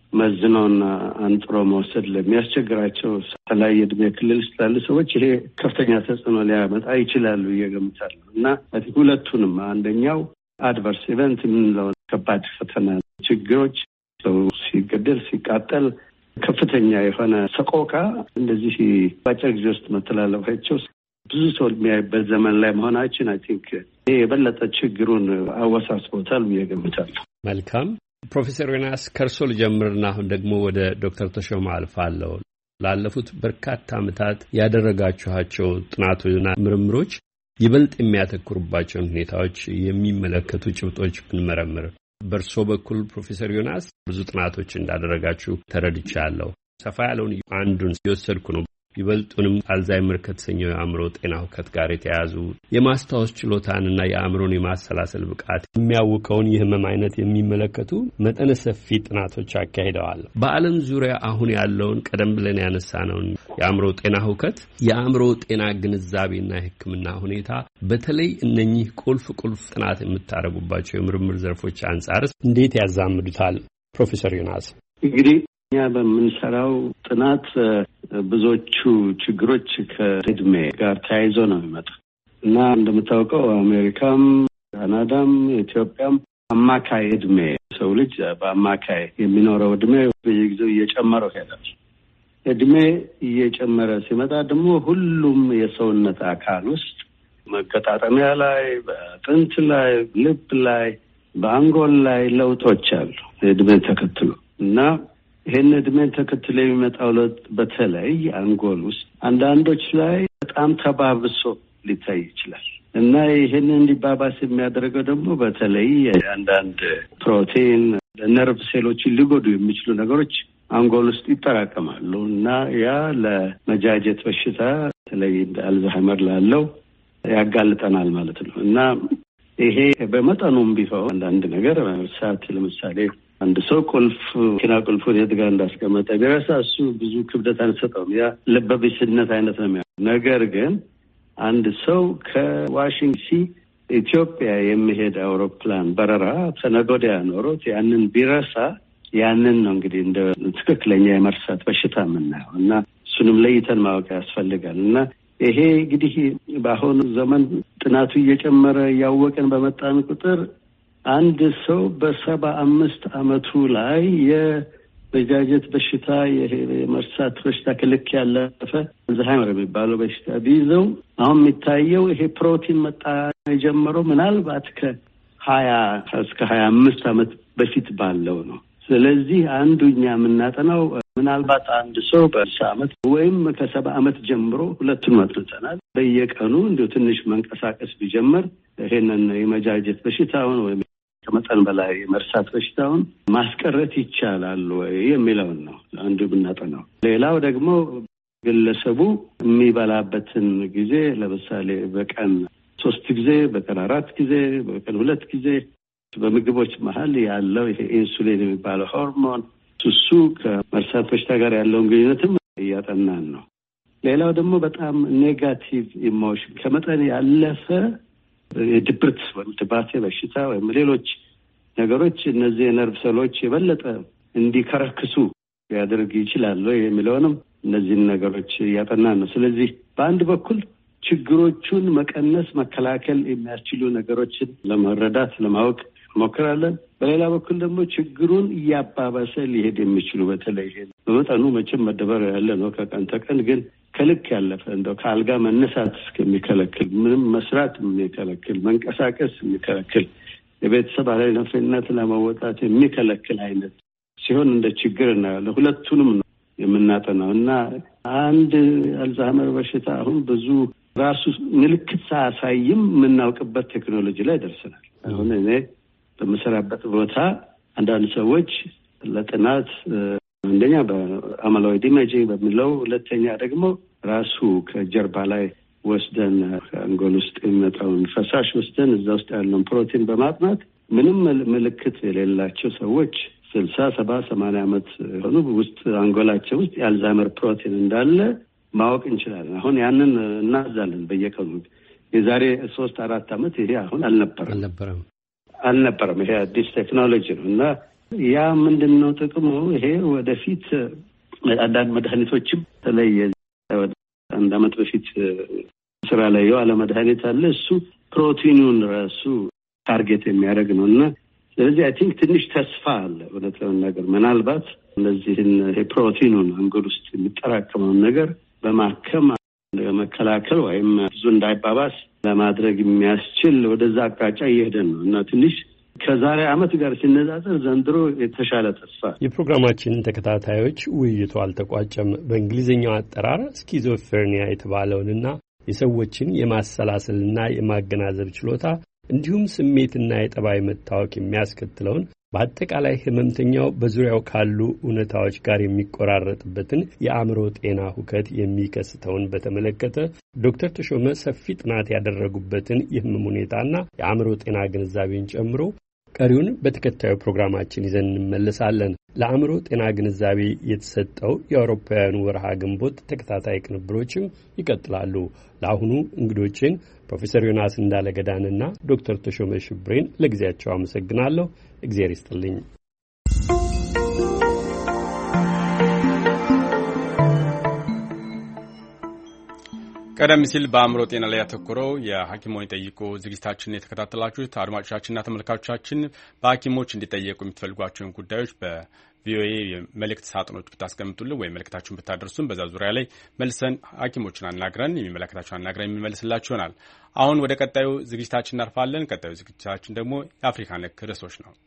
መዝነውና አንጥሮ መውሰድ ለሚያስቸግራቸው የተለያየ ዕድሜ ክልል ስላሉ ሰዎች ይሄ ከፍተኛ ተጽዕኖ ሊያመጣ ይችላሉ እየገምታሉ እና ሁለቱንም አንደኛው አድቨርስ ኢቨንት የምንለው ከባድ ፈተና ችግሮች፣ ሰው ሲገደል ሲቃጠል ከፍተኛ የሆነ ሰቆቃ እንደዚህ በአጭር ጊዜ ውስጥ መተላለፋቸው ብዙ ሰው የሚያይበት ዘመን ላይ መሆናችን አይ ቲንክ ይሄ የበለጠ ችግሩን አወሳስቦታል ብዬ ገምታለሁ። መልካም ፕሮፌሰር ዮናስ ከርሶ ልጀምርና አሁን ደግሞ ወደ ዶክተር ተሾመ አልፋለሁ። ላለፉት በርካታ ዓመታት ያደረጋችኋቸው ጥናቶችና ምርምሮች ይበልጥ የሚያተኩሩባቸውን ሁኔታዎች የሚመለከቱ ጭብጦች ብንመረምር በእርሶ በኩል ፕሮፌሰር ዮናስ ብዙ ጥናቶች እንዳደረጋችሁ ተረድቻለሁ። ሰፋ ያለውን አንዱን የወሰድኩ ነው። ይበልጡንም አልዛይመር ከተሰኘው የአእምሮ ጤና ሁከት ጋር የተያያዙ የማስታወስ ችሎታንና የአእምሮን የማሰላሰል ብቃት የሚያውቀውን የህመም አይነት የሚመለከቱ መጠነ ሰፊ ጥናቶች አካሂደዋል። በዓለም ዙሪያ አሁን ያለውን ቀደም ብለን ያነሳነውን የአእምሮ ጤና ሁከት የአእምሮ ጤና ግንዛቤና የሕክምና ሁኔታ በተለይ እነኚህ ቁልፍ ቁልፍ ጥናት የምታደርጉባቸው የምርምር ዘርፎች አንጻርስ እንዴት ያዛምዱታል? ፕሮፌሰር ዮናስ እንግዲህ እኛ በምንሰራው ጥናት ብዙዎቹ ችግሮች ከእድሜ ጋር ተያይዞ ነው የሚመጡት እና እንደምታውቀው አሜሪካም፣ ካናዳም፣ ኢትዮጵያም አማካይ እድሜ ሰው ልጅ በአማካይ የሚኖረው እድሜ በየጊዜው እየጨመረው ሄዳል። እድሜ እየጨመረ ሲመጣ ደግሞ ሁሉም የሰውነት አካል ውስጥ መገጣጠሚያ ላይ፣ በአጥንት ላይ፣ ልብ ላይ፣ በአንጎል ላይ ለውጦች አሉ እድሜ ተከትሎ እና ይሄን እድሜን ተከትሎ የሚመጣው ለውጥ በተለይ አንጎል ውስጥ አንዳንዶች ላይ በጣም ተባብሶ ሊታይ ይችላል እና ይሄን እንዲባባስ የሚያደርገው ደግሞ በተለይ አንዳንድ ፕሮቲን ነርቭ ሴሎችን ሊጎዱ የሚችሉ ነገሮች አንጎል ውስጥ ይጠራቀማሉ እና ያ ለመጃጀት በሽታ ስለዚህ አልዛይመር ላለው ያጋልጠናል ማለት ነው እና ይሄ በመጠኑም ቢሆን አንዳንድ ነገር መርሳት ለምሳሌ አንድ ሰው ቁልፍ ኪና ቁልፉን የት ጋር እንዳስቀመጠ ቢረሳ እሱ ብዙ ክብደት አንሰጠውም። ያ ልበቢስነት አይነት ነው። ነገር ግን አንድ ሰው ከዋሽንግተን ዲሲ ኢትዮጵያ የሚሄድ አውሮፕላን በረራ ተነጎዳ ኖሮት ያንን ቢረሳ ያንን ነው እንግዲህ እንደ ትክክለኛ የመርሳት በሽታ የምናየው እና እሱንም ለይተን ማወቅ ያስፈልጋል እና ይሄ እንግዲህ በአሁኑ ዘመን ጥናቱ እየጨመረ ያወቀን በመጣን ቁጥር አንድ ሰው በሰባ አምስት አመቱ ላይ የበጃጀት በሽታ የመርሳት በሽታ ከልክ ያለፈ አልዛይመር የሚባለው በሽታ ቢይዘው አሁን የሚታየው ይሄ ፕሮቲን መጣ የጀመረው ምናልባት ከሀያ እስከ ሀያ አምስት አመት በፊት ባለው ነው። ስለዚህ አንዱኛ የምናጠናው ምናልባት አንድ ሰው በአምሳ አመት ወይም ከሰባ አመት ጀምሮ ሁለቱን አጥንተናል። በየቀኑ እንዲሁ ትንሽ መንቀሳቀስ ቢጀምር ይሄንን የመጃጀት በሽታውን ወይም ከመጠን በላይ የመርሳት በሽታውን ማስቀረት ይቻላል ወይ የሚለውን ነው አንዱ ብናጠናው። ሌላው ደግሞ ግለሰቡ የሚበላበትን ጊዜ ለምሳሌ በቀን ሶስት ጊዜ፣ በቀን አራት ጊዜ፣ በቀን ሁለት ጊዜ በምግቦች መሀል ያለው ይሄ ኢንሱሊን የሚባለው ሆርሞን እሱ ከመርሳት በሽታ ጋር ያለውን ግንኙነትም እያጠናን ነው። ሌላው ደግሞ በጣም ኔጋቲቭ ኢሞሽን ከመጠን ያለፈ የድብርት ወይም ድባቴ በሽታ ወይም ሌሎች ነገሮች እነዚህ የነርቭ ሰሎች የበለጠ እንዲከረክሱ ሊያደርግ ይችላል የሚለውንም እነዚህን ነገሮች እያጠናን ነው። ስለዚህ በአንድ በኩል ችግሮቹን መቀነስ መከላከል የሚያስችሉ ነገሮችን ለመረዳት ለማወቅ ሞክራለን። በሌላ በኩል ደግሞ ችግሩን እያባባሰ ሊሄድ የሚችሉ በተለይ በመጠኑ መቼም መደበር ያለ ነው ከቀን ተቀን ግን ከልክ ያለፈ እንደው ከአልጋ መነሳት እስከሚከለክል ምንም መስራት የሚከለክል መንቀሳቀስ የሚከለክል የቤተሰብ ኃላፊነት ለመወጣት የሚከለክል አይነት ሲሆን እንደ ችግር እናያለን። ሁለቱንም ነው የምናጠናው እና አንድ አልዛይመር በሽታ አሁን ብዙ ራሱ ምልክት ሳያሳይም የምናውቅበት ቴክኖሎጂ ላይ ደርሰናል። አሁን እኔ በምሰራበት ቦታ አንዳንድ ሰዎች ለጥናት አንደኛ በአማሎይድ ኢሜጂንግ በሚለው ሁለተኛ ደግሞ ራሱ ከጀርባ ላይ ወስደን ከአንጎል ውስጥ የሚመጣውን ፈሳሽ ወስደን እዛ ውስጥ ያለውን ፕሮቲን በማጥናት ምንም ምልክት የሌላቸው ሰዎች ስልሳ ሰባ ሰማንያ አመት የሆኑ ውስጥ አንጎላቸው ውስጥ የአልዛይመር ፕሮቲን እንዳለ ማወቅ እንችላለን። አሁን ያንን እናዛለን በየቀኑ። የዛሬ ሶስት አራት አመት ይሄ አሁን አልነበረም አልነበረም አልነበረም ይሄ አዲስ ቴክኖሎጂ ነው እና ያ ምንድነው ጥቅሙ? ይሄ ወደፊት አንዳንድ መድኃኒቶችም ተለየ አንድ አመት በፊት ስራ ላይ የዋለ መድኃኒት አለ። እሱ ፕሮቲኑን ራሱ ታርጌት የሚያደርግ ነው እና ስለዚህ አይ ቲንክ ትንሽ ተስፋ አለ እውነት ለመናገር ምናልባት እነዚህን ፕሮቲኑን አንጎል ውስጥ የሚጠራቀመውን ነገር በማከም ለመከላከል ወይም ብዙ እንዳይባባስ ለማድረግ የሚያስችል ወደዛ አቅጣጫ እየሄድን ነው እና ትንሽ ከዛሬ አመት ጋር ሲነጻጸር ዘንድሮ የተሻለ ተስፋ። የፕሮግራማችን ተከታታዮች ውይይቱ አልተቋጨም። በእንግሊዝኛው አጠራር ስኪዞፍሬኒያ የተባለውንና የሰዎችን የማሰላሰልና የማገናዘብ ችሎታ እንዲሁም ስሜትና የጠባይ መታወክ የሚያስከትለውን በአጠቃላይ ህመምተኛው በዙሪያው ካሉ እውነታዎች ጋር የሚቆራረጥበትን የአእምሮ ጤና ሁከት የሚከስተውን በተመለከተ ዶክተር ተሾመ ሰፊ ጥናት ያደረጉበትን የህመም ሁኔታና የአእምሮ ጤና ግንዛቤን ጨምሮ ቀሪውን በተከታዩ ፕሮግራማችን ይዘን እንመለሳለን። ለአእምሮ ጤና ግንዛቤ የተሰጠው የአውሮፓውያኑ ወርሃ ግንቦት ተከታታይ ቅንብሮችም ይቀጥላሉ። ለአሁኑ እንግዶችን ፕሮፌሰር ዮናስ እንዳለገዳንና ዶክተር ተሾመ ሽብሬን ለጊዜያቸው አመሰግናለሁ። እግዚአብሔር ይስጥልኝ። ቀደም ሲል በአእምሮ ጤና ላይ ያተኮረው የሐኪሞን ይጠይቁ ዝግጅታችንን የተከታተላችሁት አድማጮቻችንና ተመልካቾቻችን በሐኪሞች እንዲጠየቁ የምትፈልጓቸውን ጉዳዮች በቪኦኤ የመልእክት ሳጥኖች ብታስቀምጡልን ወይም መልእክታችሁን ብታደርሱን በዛ ዙሪያ ላይ መልሰን ሐኪሞችን አናግረን የሚመለከታቸውን አናግረን የሚመልስላችሁ ይሆናል። አሁን ወደ ቀጣዩ ዝግጅታችን እናልፋለን። ቀጣዩ ዝግጅታችን ደግሞ የአፍሪካ ነክ ርዕሶች ነው።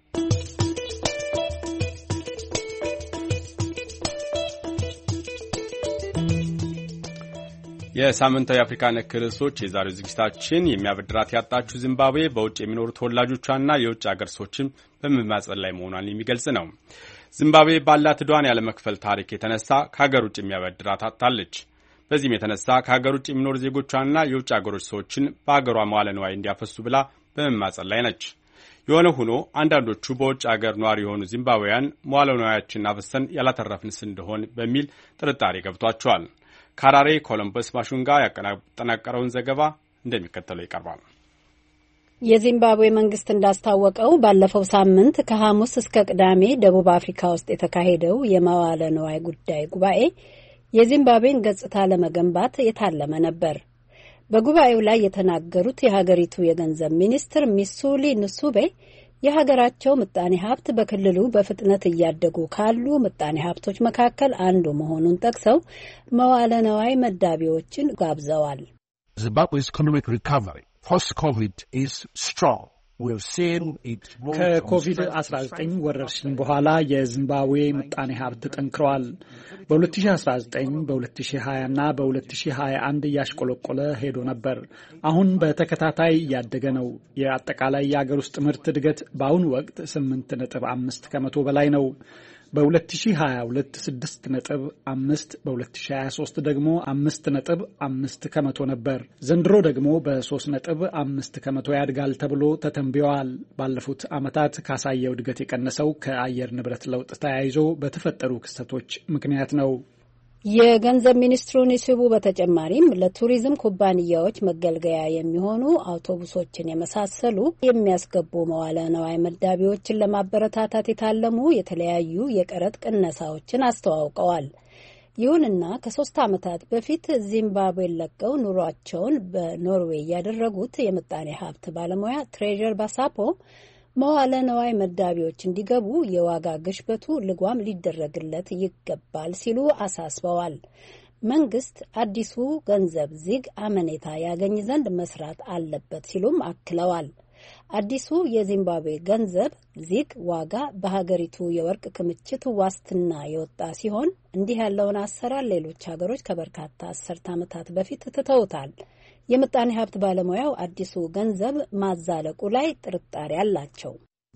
የሳምንታዊ የአፍሪካ ነክ ርዕሶች የዛሬው ዝግጅታችን የሚያበድራት ያጣችው ዚምባብዌ በውጭ የሚኖሩ ተወላጆቿና የውጭ አገር ሰዎችን በመማጸን ላይ መሆኗን የሚገልጽ ነው። ዚምባብዌ ባላት ዕዳዋን ያለመክፈል ታሪክ የተነሳ ከሀገር ውጭ የሚያበድራት አጥታለች። በዚህም የተነሳ ከሀገር ውጭ የሚኖሩ ዜጎቿንና የውጭ ሀገሮች ሰዎችን በሀገሯ መዋለ ንዋይ እንዲያፈሱ ብላ በመማጸን ላይ ነች። የሆነ ሆኖ አንዳንዶቹ በውጭ ሀገር ነዋሪ የሆኑ ዚምባብዌያን መዋለ ንዋያችንን አፍሰን ያላተረፍንስ እንደሆን በሚል ጥርጣሬ ገብቷቸዋል። ከሐራሬ ኮሎምበስ ማሹንጋ ያጠናቀረውን ዘገባ እንደሚከተለው ይቀርባል። የዚምባብዌ መንግስት እንዳስታወቀው ባለፈው ሳምንት ከሐሙስ እስከ ቅዳሜ ደቡብ አፍሪካ ውስጥ የተካሄደው የመዋለ ንዋይ ጉዳይ ጉባኤ የዚምባብዌን ገጽታ ለመገንባት የታለመ ነበር። በጉባኤው ላይ የተናገሩት የሀገሪቱ የገንዘብ ሚኒስትር ሚሱሊ ንሱቤ የሀገራቸው ምጣኔ ሀብት በክልሉ በፍጥነት እያደጉ ካሉ ምጣኔ ሀብቶች መካከል አንዱ መሆኑን ጠቅሰው መዋለ ንዋይ መዳቢዎችን ጋብዘዋል። Zimbabwe's economic recovery post-COVID is strong. ከኮቪድ አስራ ዘጠኝ ወረርሽኝ በኋላ የዚምባብዌ ምጣኔ ሀብት ጠንክሯል። በ2019 በ2020 እና በ2021 እያሽቆለቆለ ሄዶ ነበር። አሁን በተከታታይ እያደገ ነው። የአጠቃላይ የአገር ውስጥ ምርት እድገት በአሁኑ ወቅት ስምንት ነጥብ አምስት ከመቶ በላይ ነው። በ2022 ስድስት ነጥብ አምስት በ2023 ደግሞ አምስት ነጥብ አምስት ከመቶ ነበር። ዘንድሮ ደግሞ በ3 ነጥብ አምስት ከመቶ ያድጋል ተብሎ ተተንብዮአል። ባለፉት ዓመታት ካሳየው እድገት የቀነሰው ከአየር ንብረት ለውጥ ተያይዞ በተፈጠሩ ክስተቶች ምክንያት ነው። የገንዘብ ሚኒስትሩ ንሱቡ በተጨማሪም ለቱሪዝም ኩባንያዎች መገልገያ የሚሆኑ አውቶቡሶችን የመሳሰሉ የሚያስገቡ መዋለ ንዋይ መዳቢዎችን ለማበረታታት የታለሙ የተለያዩ የቀረጥ ቅነሳዎችን አስተዋውቀዋል። ይሁንና ከሶስት ዓመታት በፊት ዚምባብዌን ለቀው ኑሯቸውን በኖርዌይ ያደረጉት የምጣኔ ሀብት ባለሙያ ትሬዠር ባሳፖ መዋለ ንዋይ መዳቢዎች እንዲገቡ የዋጋ ግሽበቱ ልጓም ሊደረግለት ይገባል ሲሉ አሳስበዋል። መንግስት አዲሱ ገንዘብ ዚግ አመኔታ ያገኝ ዘንድ መስራት አለበት ሲሉም አክለዋል። አዲሱ የዚምባብዌ ገንዘብ ዚግ ዋጋ በሀገሪቱ የወርቅ ክምችት ዋስትና የወጣ ሲሆን እንዲህ ያለውን አሰራር ሌሎች ሀገሮች ከበርካታ አስርት ዓመታት በፊት ትተውታል። የምጣኔ ሀብት ባለሙያው አዲሱ ገንዘብ ማዛለቁ ላይ ጥርጣሬ አላቸው።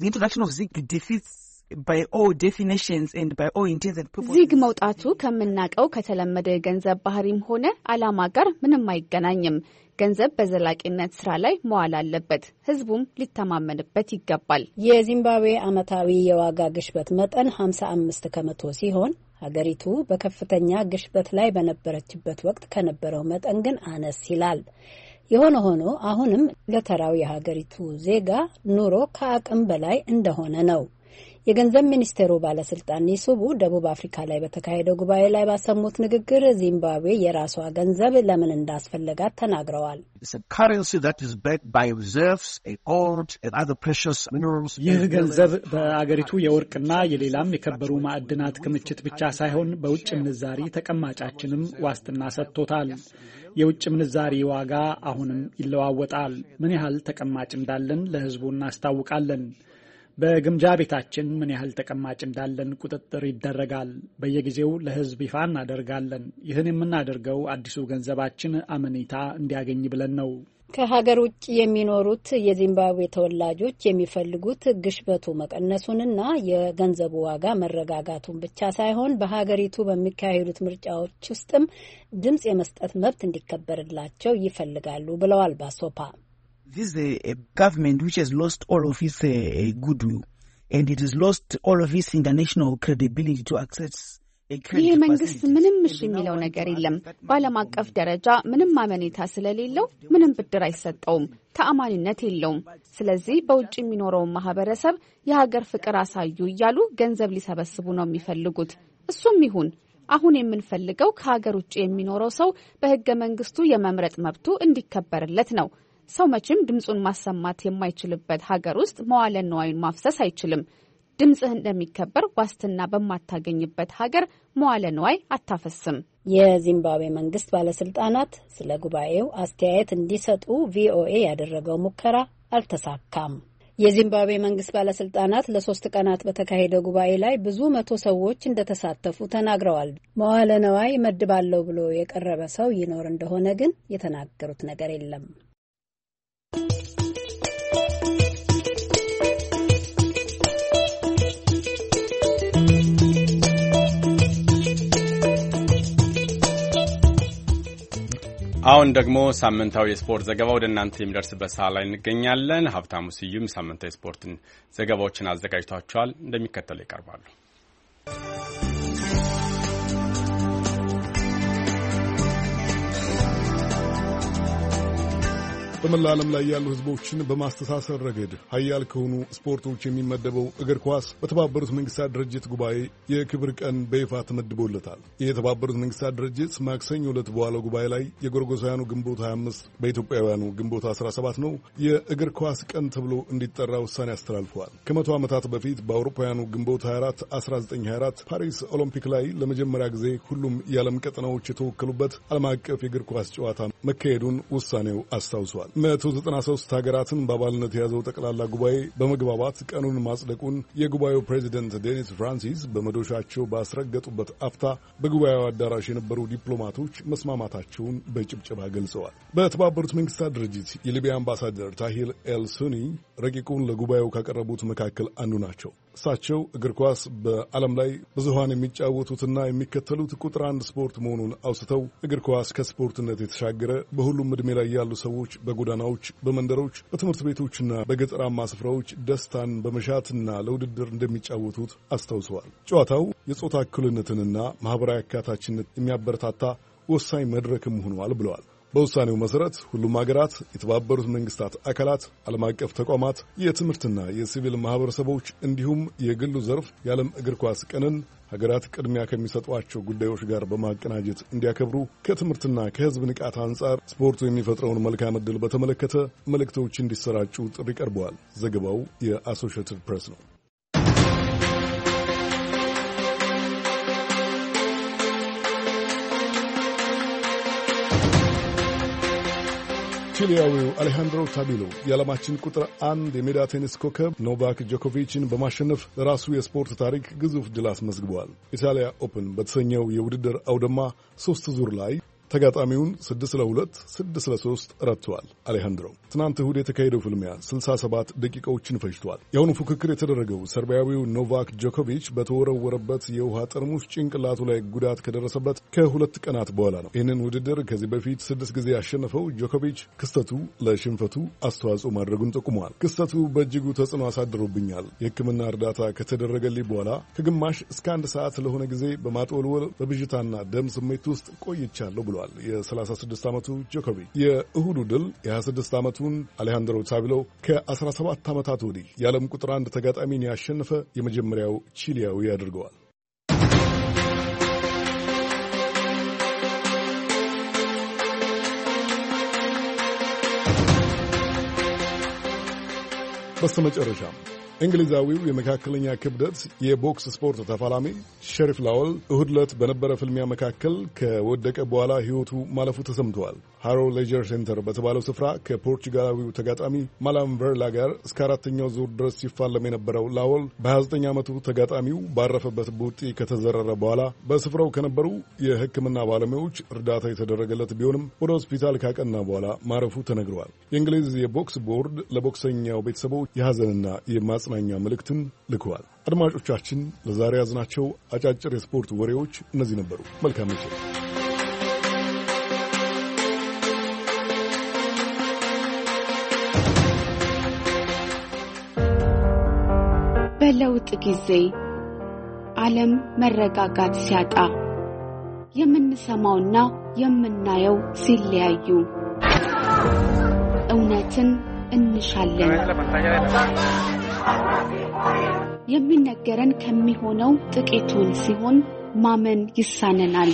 ዚግ መውጣቱ ከምናቀው ከተለመደ የገንዘብ ባህሪም ሆነ ዓላማ ጋር ምንም አይገናኝም። ገንዘብ በዘላቂነት ስራ ላይ መዋል አለበት። ህዝቡም ሊተማመንበት ይገባል። የዚምባብዌ ዓመታዊ የዋጋ ግሽበት መጠን ሀምሳ አምስት ከመቶ ሲሆን ሀገሪቱ በከፍተኛ ግሽበት ላይ በነበረችበት ወቅት ከነበረው መጠን ግን አነስ ይላል። የሆነ ሆኖ አሁንም ለተራው የሀገሪቱ ዜጋ ኑሮ ከአቅም በላይ እንደሆነ ነው። የገንዘብ ሚኒስቴሩ ባለስልጣን ንሱቡ ደቡብ አፍሪካ ላይ በተካሄደው ጉባኤ ላይ ባሰሙት ንግግር ዚምባብዌ የራሷ ገንዘብ ለምን እንዳስፈለጋት ተናግረዋል። ይህ ገንዘብ በአገሪቱ የወርቅና የሌላም የከበሩ ማዕድናት ክምችት ብቻ ሳይሆን በውጭ ምንዛሪ ተቀማጫችንም ዋስትና ሰጥቶታል። የውጭ ምንዛሪ ዋጋ አሁንም ይለዋወጣል። ምን ያህል ተቀማጭ እንዳለን ለህዝቡ እናስታውቃለን። በግምጃ ቤታችን ምን ያህል ተቀማጭ እንዳለን ቁጥጥር ይደረጋል። በየጊዜው ለህዝብ ይፋ እናደርጋለን። ይህን የምናደርገው አዲሱ ገንዘባችን አመኔታ እንዲያገኝ ብለን ነው። ከሀገር ውጭ የሚኖሩት የዚምባብዌ ተወላጆች የሚፈልጉት ግሽበቱ መቀነሱንና የገንዘቡ ዋጋ መረጋጋቱን ብቻ ሳይሆን በሀገሪቱ በሚካሄዱት ምርጫዎች ውስጥም ድምጽ የመስጠት መብት እንዲከበርላቸው ይፈልጋሉ ብለዋል ባሶፓ። This is a, a government which has lost all of its uh, goodwill and it has lost all of its international credibility to access a credit. ይህ መንግስት ምንም እሺ የሚለው ነገር የለም። በዓለም አቀፍ ደረጃ ምንም አመኔታ ስለሌለው ምንም ብድር አይሰጠውም፣ ተአማኒነት የለውም። ስለዚህ በውጭ የሚኖረው ማህበረሰብ የሀገር ፍቅር አሳዩ እያሉ ገንዘብ ሊሰበስቡ ነው የሚፈልጉት። እሱም ይሁን አሁን የምንፈልገው ከሀገር ውጭ የሚኖረው ሰው በህገ መንግስቱ የመምረጥ መብቱ እንዲከበርለት ነው። ሰው መቼም ድምጹን ማሰማት የማይችልበት ሀገር ውስጥ መዋለ ንዋይን ማፍሰስ አይችልም። ድምጽህ እንደሚከበር ዋስትና በማታገኝበት ሀገር መዋለ ንዋይ አታፈስም። የዚምባብዌ መንግስት ባለስልጣናት ስለ ጉባኤው አስተያየት እንዲሰጡ ቪኦኤ ያደረገው ሙከራ አልተሳካም። የዚምባብዌ መንግስት ባለስልጣናት ለሶስት ቀናት በተካሄደው ጉባኤ ላይ ብዙ መቶ ሰዎች እንደተሳተፉ ተናግረዋል። መዋለ ንዋይ መድባለው ብሎ የቀረበ ሰው ይኖር እንደሆነ ግን የተናገሩት ነገር የለም። አሁን ደግሞ ሳምንታዊ የስፖርት ዘገባ ወደ እናንተ የሚደርስበት ሰዓት ላይ እንገኛለን። ሀብታሙ ስዩም ሳምንታዊ የስፖርትን ዘገባዎችን አዘጋጅቷቸዋል፣ እንደሚከተለው ይቀርባሉ። በመላ ዓለም ላይ ያሉ ህዝቦችን በማስተሳሰር ረገድ ሀያል ከሆኑ ስፖርቶች የሚመደበው እግር ኳስ በተባበሩት መንግስታት ድርጅት ጉባኤ የክብር ቀን በይፋ ተመድቦለታል። የተባበሩት መንግስታት ድርጅት ማክሰኞ ዕለት በዋለው ጉባኤ ላይ የጎርጎሳውያኑ ግንቦት ሀያ አምስት በኢትዮጵያውያኑ ግንቦት አስራ ሰባት ነው የእግር ኳስ ቀን ተብሎ እንዲጠራ ውሳኔ አስተላልፈዋል። ከመቶ ዓመታት በፊት በአውሮፓውያኑ ግንቦት ሀያ አራት አስራ ዘጠኝ ሀያ አራት ፓሪስ ኦሎምፒክ ላይ ለመጀመሪያ ጊዜ ሁሉም የዓለም ቀጠናዎች የተወከሉበት ዓለም አቀፍ የእግር ኳስ ጨዋታ መካሄዱን ውሳኔው አስታውሷል። መቶ ዘጠና ሶስት ሀገራትን በአባልነት የያዘው ጠቅላላ ጉባኤ በመግባባት ቀኑን ማጽደቁን የጉባኤው ፕሬዚደንት ዴኒስ ፍራንሲስ በመዶሻቸው ባስረገጡበት አፍታ በጉባኤው አዳራሽ የነበሩ ዲፕሎማቶች መስማማታቸውን በጭብጨባ ገልጸዋል። በተባበሩት መንግስታት ድርጅት የሊቢያ አምባሳደር ታሂር ኤል ሱኒ ረቂቁን ለጉባኤው ካቀረቡት መካከል አንዱ ናቸው። እሳቸው እግር ኳስ በዓለም ላይ ብዙሃን የሚጫወቱትና የሚከተሉት ቁጥር አንድ ስፖርት መሆኑን አውስተው እግር ኳስ ከስፖርትነት የተሻገረ በሁሉም ዕድሜ ላይ ያሉ ሰዎች በጎዳናዎች፣ በመንደሮች፣ በትምህርት ቤቶችና በገጠራማ ስፍራዎች ደስታን በመሻትና ለውድድር እንደሚጫወቱት አስታውሰዋል። ጨዋታው የጾታ እኩልነትንና ማህበራዊ አካታችነት የሚያበረታታ ወሳኝ መድረክም ሆኗል ብለዋል። በውሳኔው መሰረት ሁሉም ሀገራት፣ የተባበሩት መንግስታት አካላት፣ ዓለም አቀፍ ተቋማት፣ የትምህርትና የሲቪል ማህበረሰቦች እንዲሁም የግሉ ዘርፍ የዓለም እግር ኳስ ቀንን ሀገራት ቅድሚያ ከሚሰጧቸው ጉዳዮች ጋር በማቀናጀት እንዲያከብሩ ከትምህርትና ከህዝብ ንቃት አንጻር ስፖርቱ የሚፈጥረውን መልካም ዕድል በተመለከተ መልእክቶች እንዲሰራጩ ጥሪ ቀርበዋል። ዘገባው የአሶሺየትድ ፕሬስ ነው። ቺሊያዊው አሌሃንድሮ ታቢሎ የዓለማችን ቁጥር አንድ የሜዳ ቴኒስ ኮከብ ኖቫክ ጆኮቪችን በማሸነፍ ለራሱ የስፖርት ታሪክ ግዙፍ ድል አስመዝግቧል። ኢታሊያ ኦፕን በተሰኘው የውድድር አውደማ ሦስት ዙር ላይ ተጋጣሚውን ስድስት ለሁለት ስድስት ለሶስት ረትቷል። አሌሃንድሮ ትናንት እሁድ የተካሄደው ፍልሚያ ስልሳ ሰባት ደቂቃዎችን ፈጅቷል። የአሁኑ ፉክክር የተደረገው ሰርቢያዊው ኖቫክ ጆኮቪች በተወረወረበት የውሃ ጠርሙስ ጭንቅላቱ ላይ ጉዳት ከደረሰበት ከሁለት ቀናት በኋላ ነው። ይህንን ውድድር ከዚህ በፊት ስድስት ጊዜ ያሸነፈው ጆኮቪች ክስተቱ ለሽንፈቱ አስተዋጽኦ ማድረጉን ጠቁመዋል። ክስተቱ በእጅጉ ተጽዕኖ አሳድሮብኛል። የሕክምና እርዳታ ከተደረገልኝ በኋላ ከግማሽ እስከ አንድ ሰዓት ለሆነ ጊዜ በማጥወልወል በብዥታና ደም ስሜት ውስጥ ቆይቻለሁ ብሏል። የሰላሳ ስድስት ዓመቱ ጆኮቪች የእሁዱ ድል የሀያ ስድስት ዓመቱን አሌሃንድሮ ታቢሎ ከአስራ ሰባት ዓመታት ወዲህ የዓለም ቁጥር አንድ ተጋጣሚን ያሸነፈ የመጀመሪያው ቺሊያዊ ያደርገዋል። በስተመጨረሻም እንግሊዛዊው የመካከለኛ ክብደት የቦክስ ስፖርት ተፋላሚ ሸሪፍ ላወል እሁድ ዕለት በነበረ ፍልሚያ መካከል ከወደቀ በኋላ ሕይወቱ ማለፉ ተሰምተዋል። ሃሮ ሌጀር ሴንተር በተባለው ስፍራ ከፖርቹጋላዊው ተጋጣሚ ማላም ቨርላ ጋር እስከ አራተኛው ዙር ድረስ ሲፋለም የነበረው ላወል በሀያ ዘጠኝ ዓመቱ ተጋጣሚው ባረፈበት ቡጢ ከተዘረረ በኋላ በስፍራው ከነበሩ የሕክምና ባለሙያዎች እርዳታ የተደረገለት ቢሆንም ወደ ሆስፒታል ካቀና በኋላ ማረፉ ተነግረዋል። የእንግሊዝ የቦክስ ቦርድ ለቦክሰኛው ቤተሰቦች የሐዘንና የማጽናኛ መልእክትን ልከዋል። አድማጮቻችን ለዛሬ ያዝናቸው አጫጭር የስፖርት ወሬዎች እነዚህ ነበሩ። መልካም ምሽት። በለውጥ ጊዜ ዓለም መረጋጋት ሲያጣ የምንሰማውና የምናየው ሲለያዩ እውነትን እንሻለን። የሚነገረን ከሚሆነው ጥቂቱን ሲሆን ማመን ይሳነናል።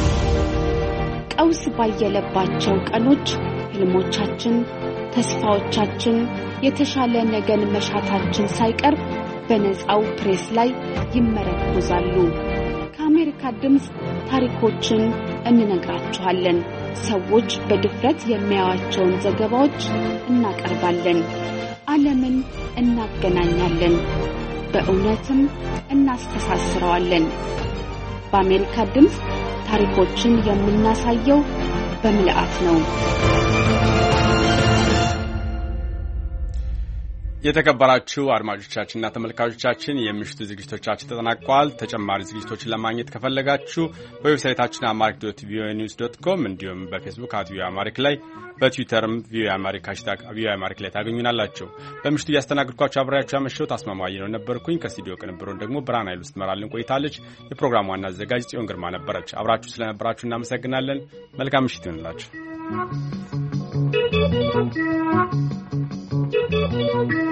ቀውስ ባየለባቸው ቀኖች ህልሞቻችን፣ ተስፋዎቻችን፣ የተሻለ ነገን መሻታችን ሳይቀር በነፃው ፕሬስ ላይ ይመረኮዛሉ። ከአሜሪካ ድምፅ ታሪኮችን እንነግራችኋለን። ሰዎች በድፍረት የሚያዩዋቸውን ዘገባዎች እናቀርባለን። ዓለምን እናገናኛለን፣ በእውነትም እናስተሳስረዋለን። በአሜሪካ ድምፅ ታሪኮችን የምናሳየው በምልአት ነው። የተከበራችሁ አድማጮቻችንና ተመልካቾቻችን የምሽቱ ዝግጅቶቻችን ተጠናቀዋል። ተጨማሪ ዝግጅቶችን ለማግኘት ከፈለጋችሁ በዌብሳይታችን አማሪክ ዶት ቪኦኤ ኒውስ ዶት ኮም እንዲሁም በፌስቡክ አት ቪኦኤ አማሪክ ላይ በትዊተርም ቪኦኤ አማሪክ ሃሽታግ ቪኦኤ አማሪክ ላይ ታገኙናላችሁ። በምሽቱ እያስተናግድኳችሁ አብሬያችሁ ያመሸሁት አስማማኝ ነው ነበርኩኝ። ከስቱዲዮ ቅንብሩን ደግሞ ብርሃን ኃይሉ ስትመራልን ቆይታለች። የፕሮግራሙ ዋና አዘጋጅ ጽዮን ግርማ ነበረች። አብራችሁ ስለነበራችሁ እናመሰግናለን። መልካም ምሽት ይሁንላችሁ።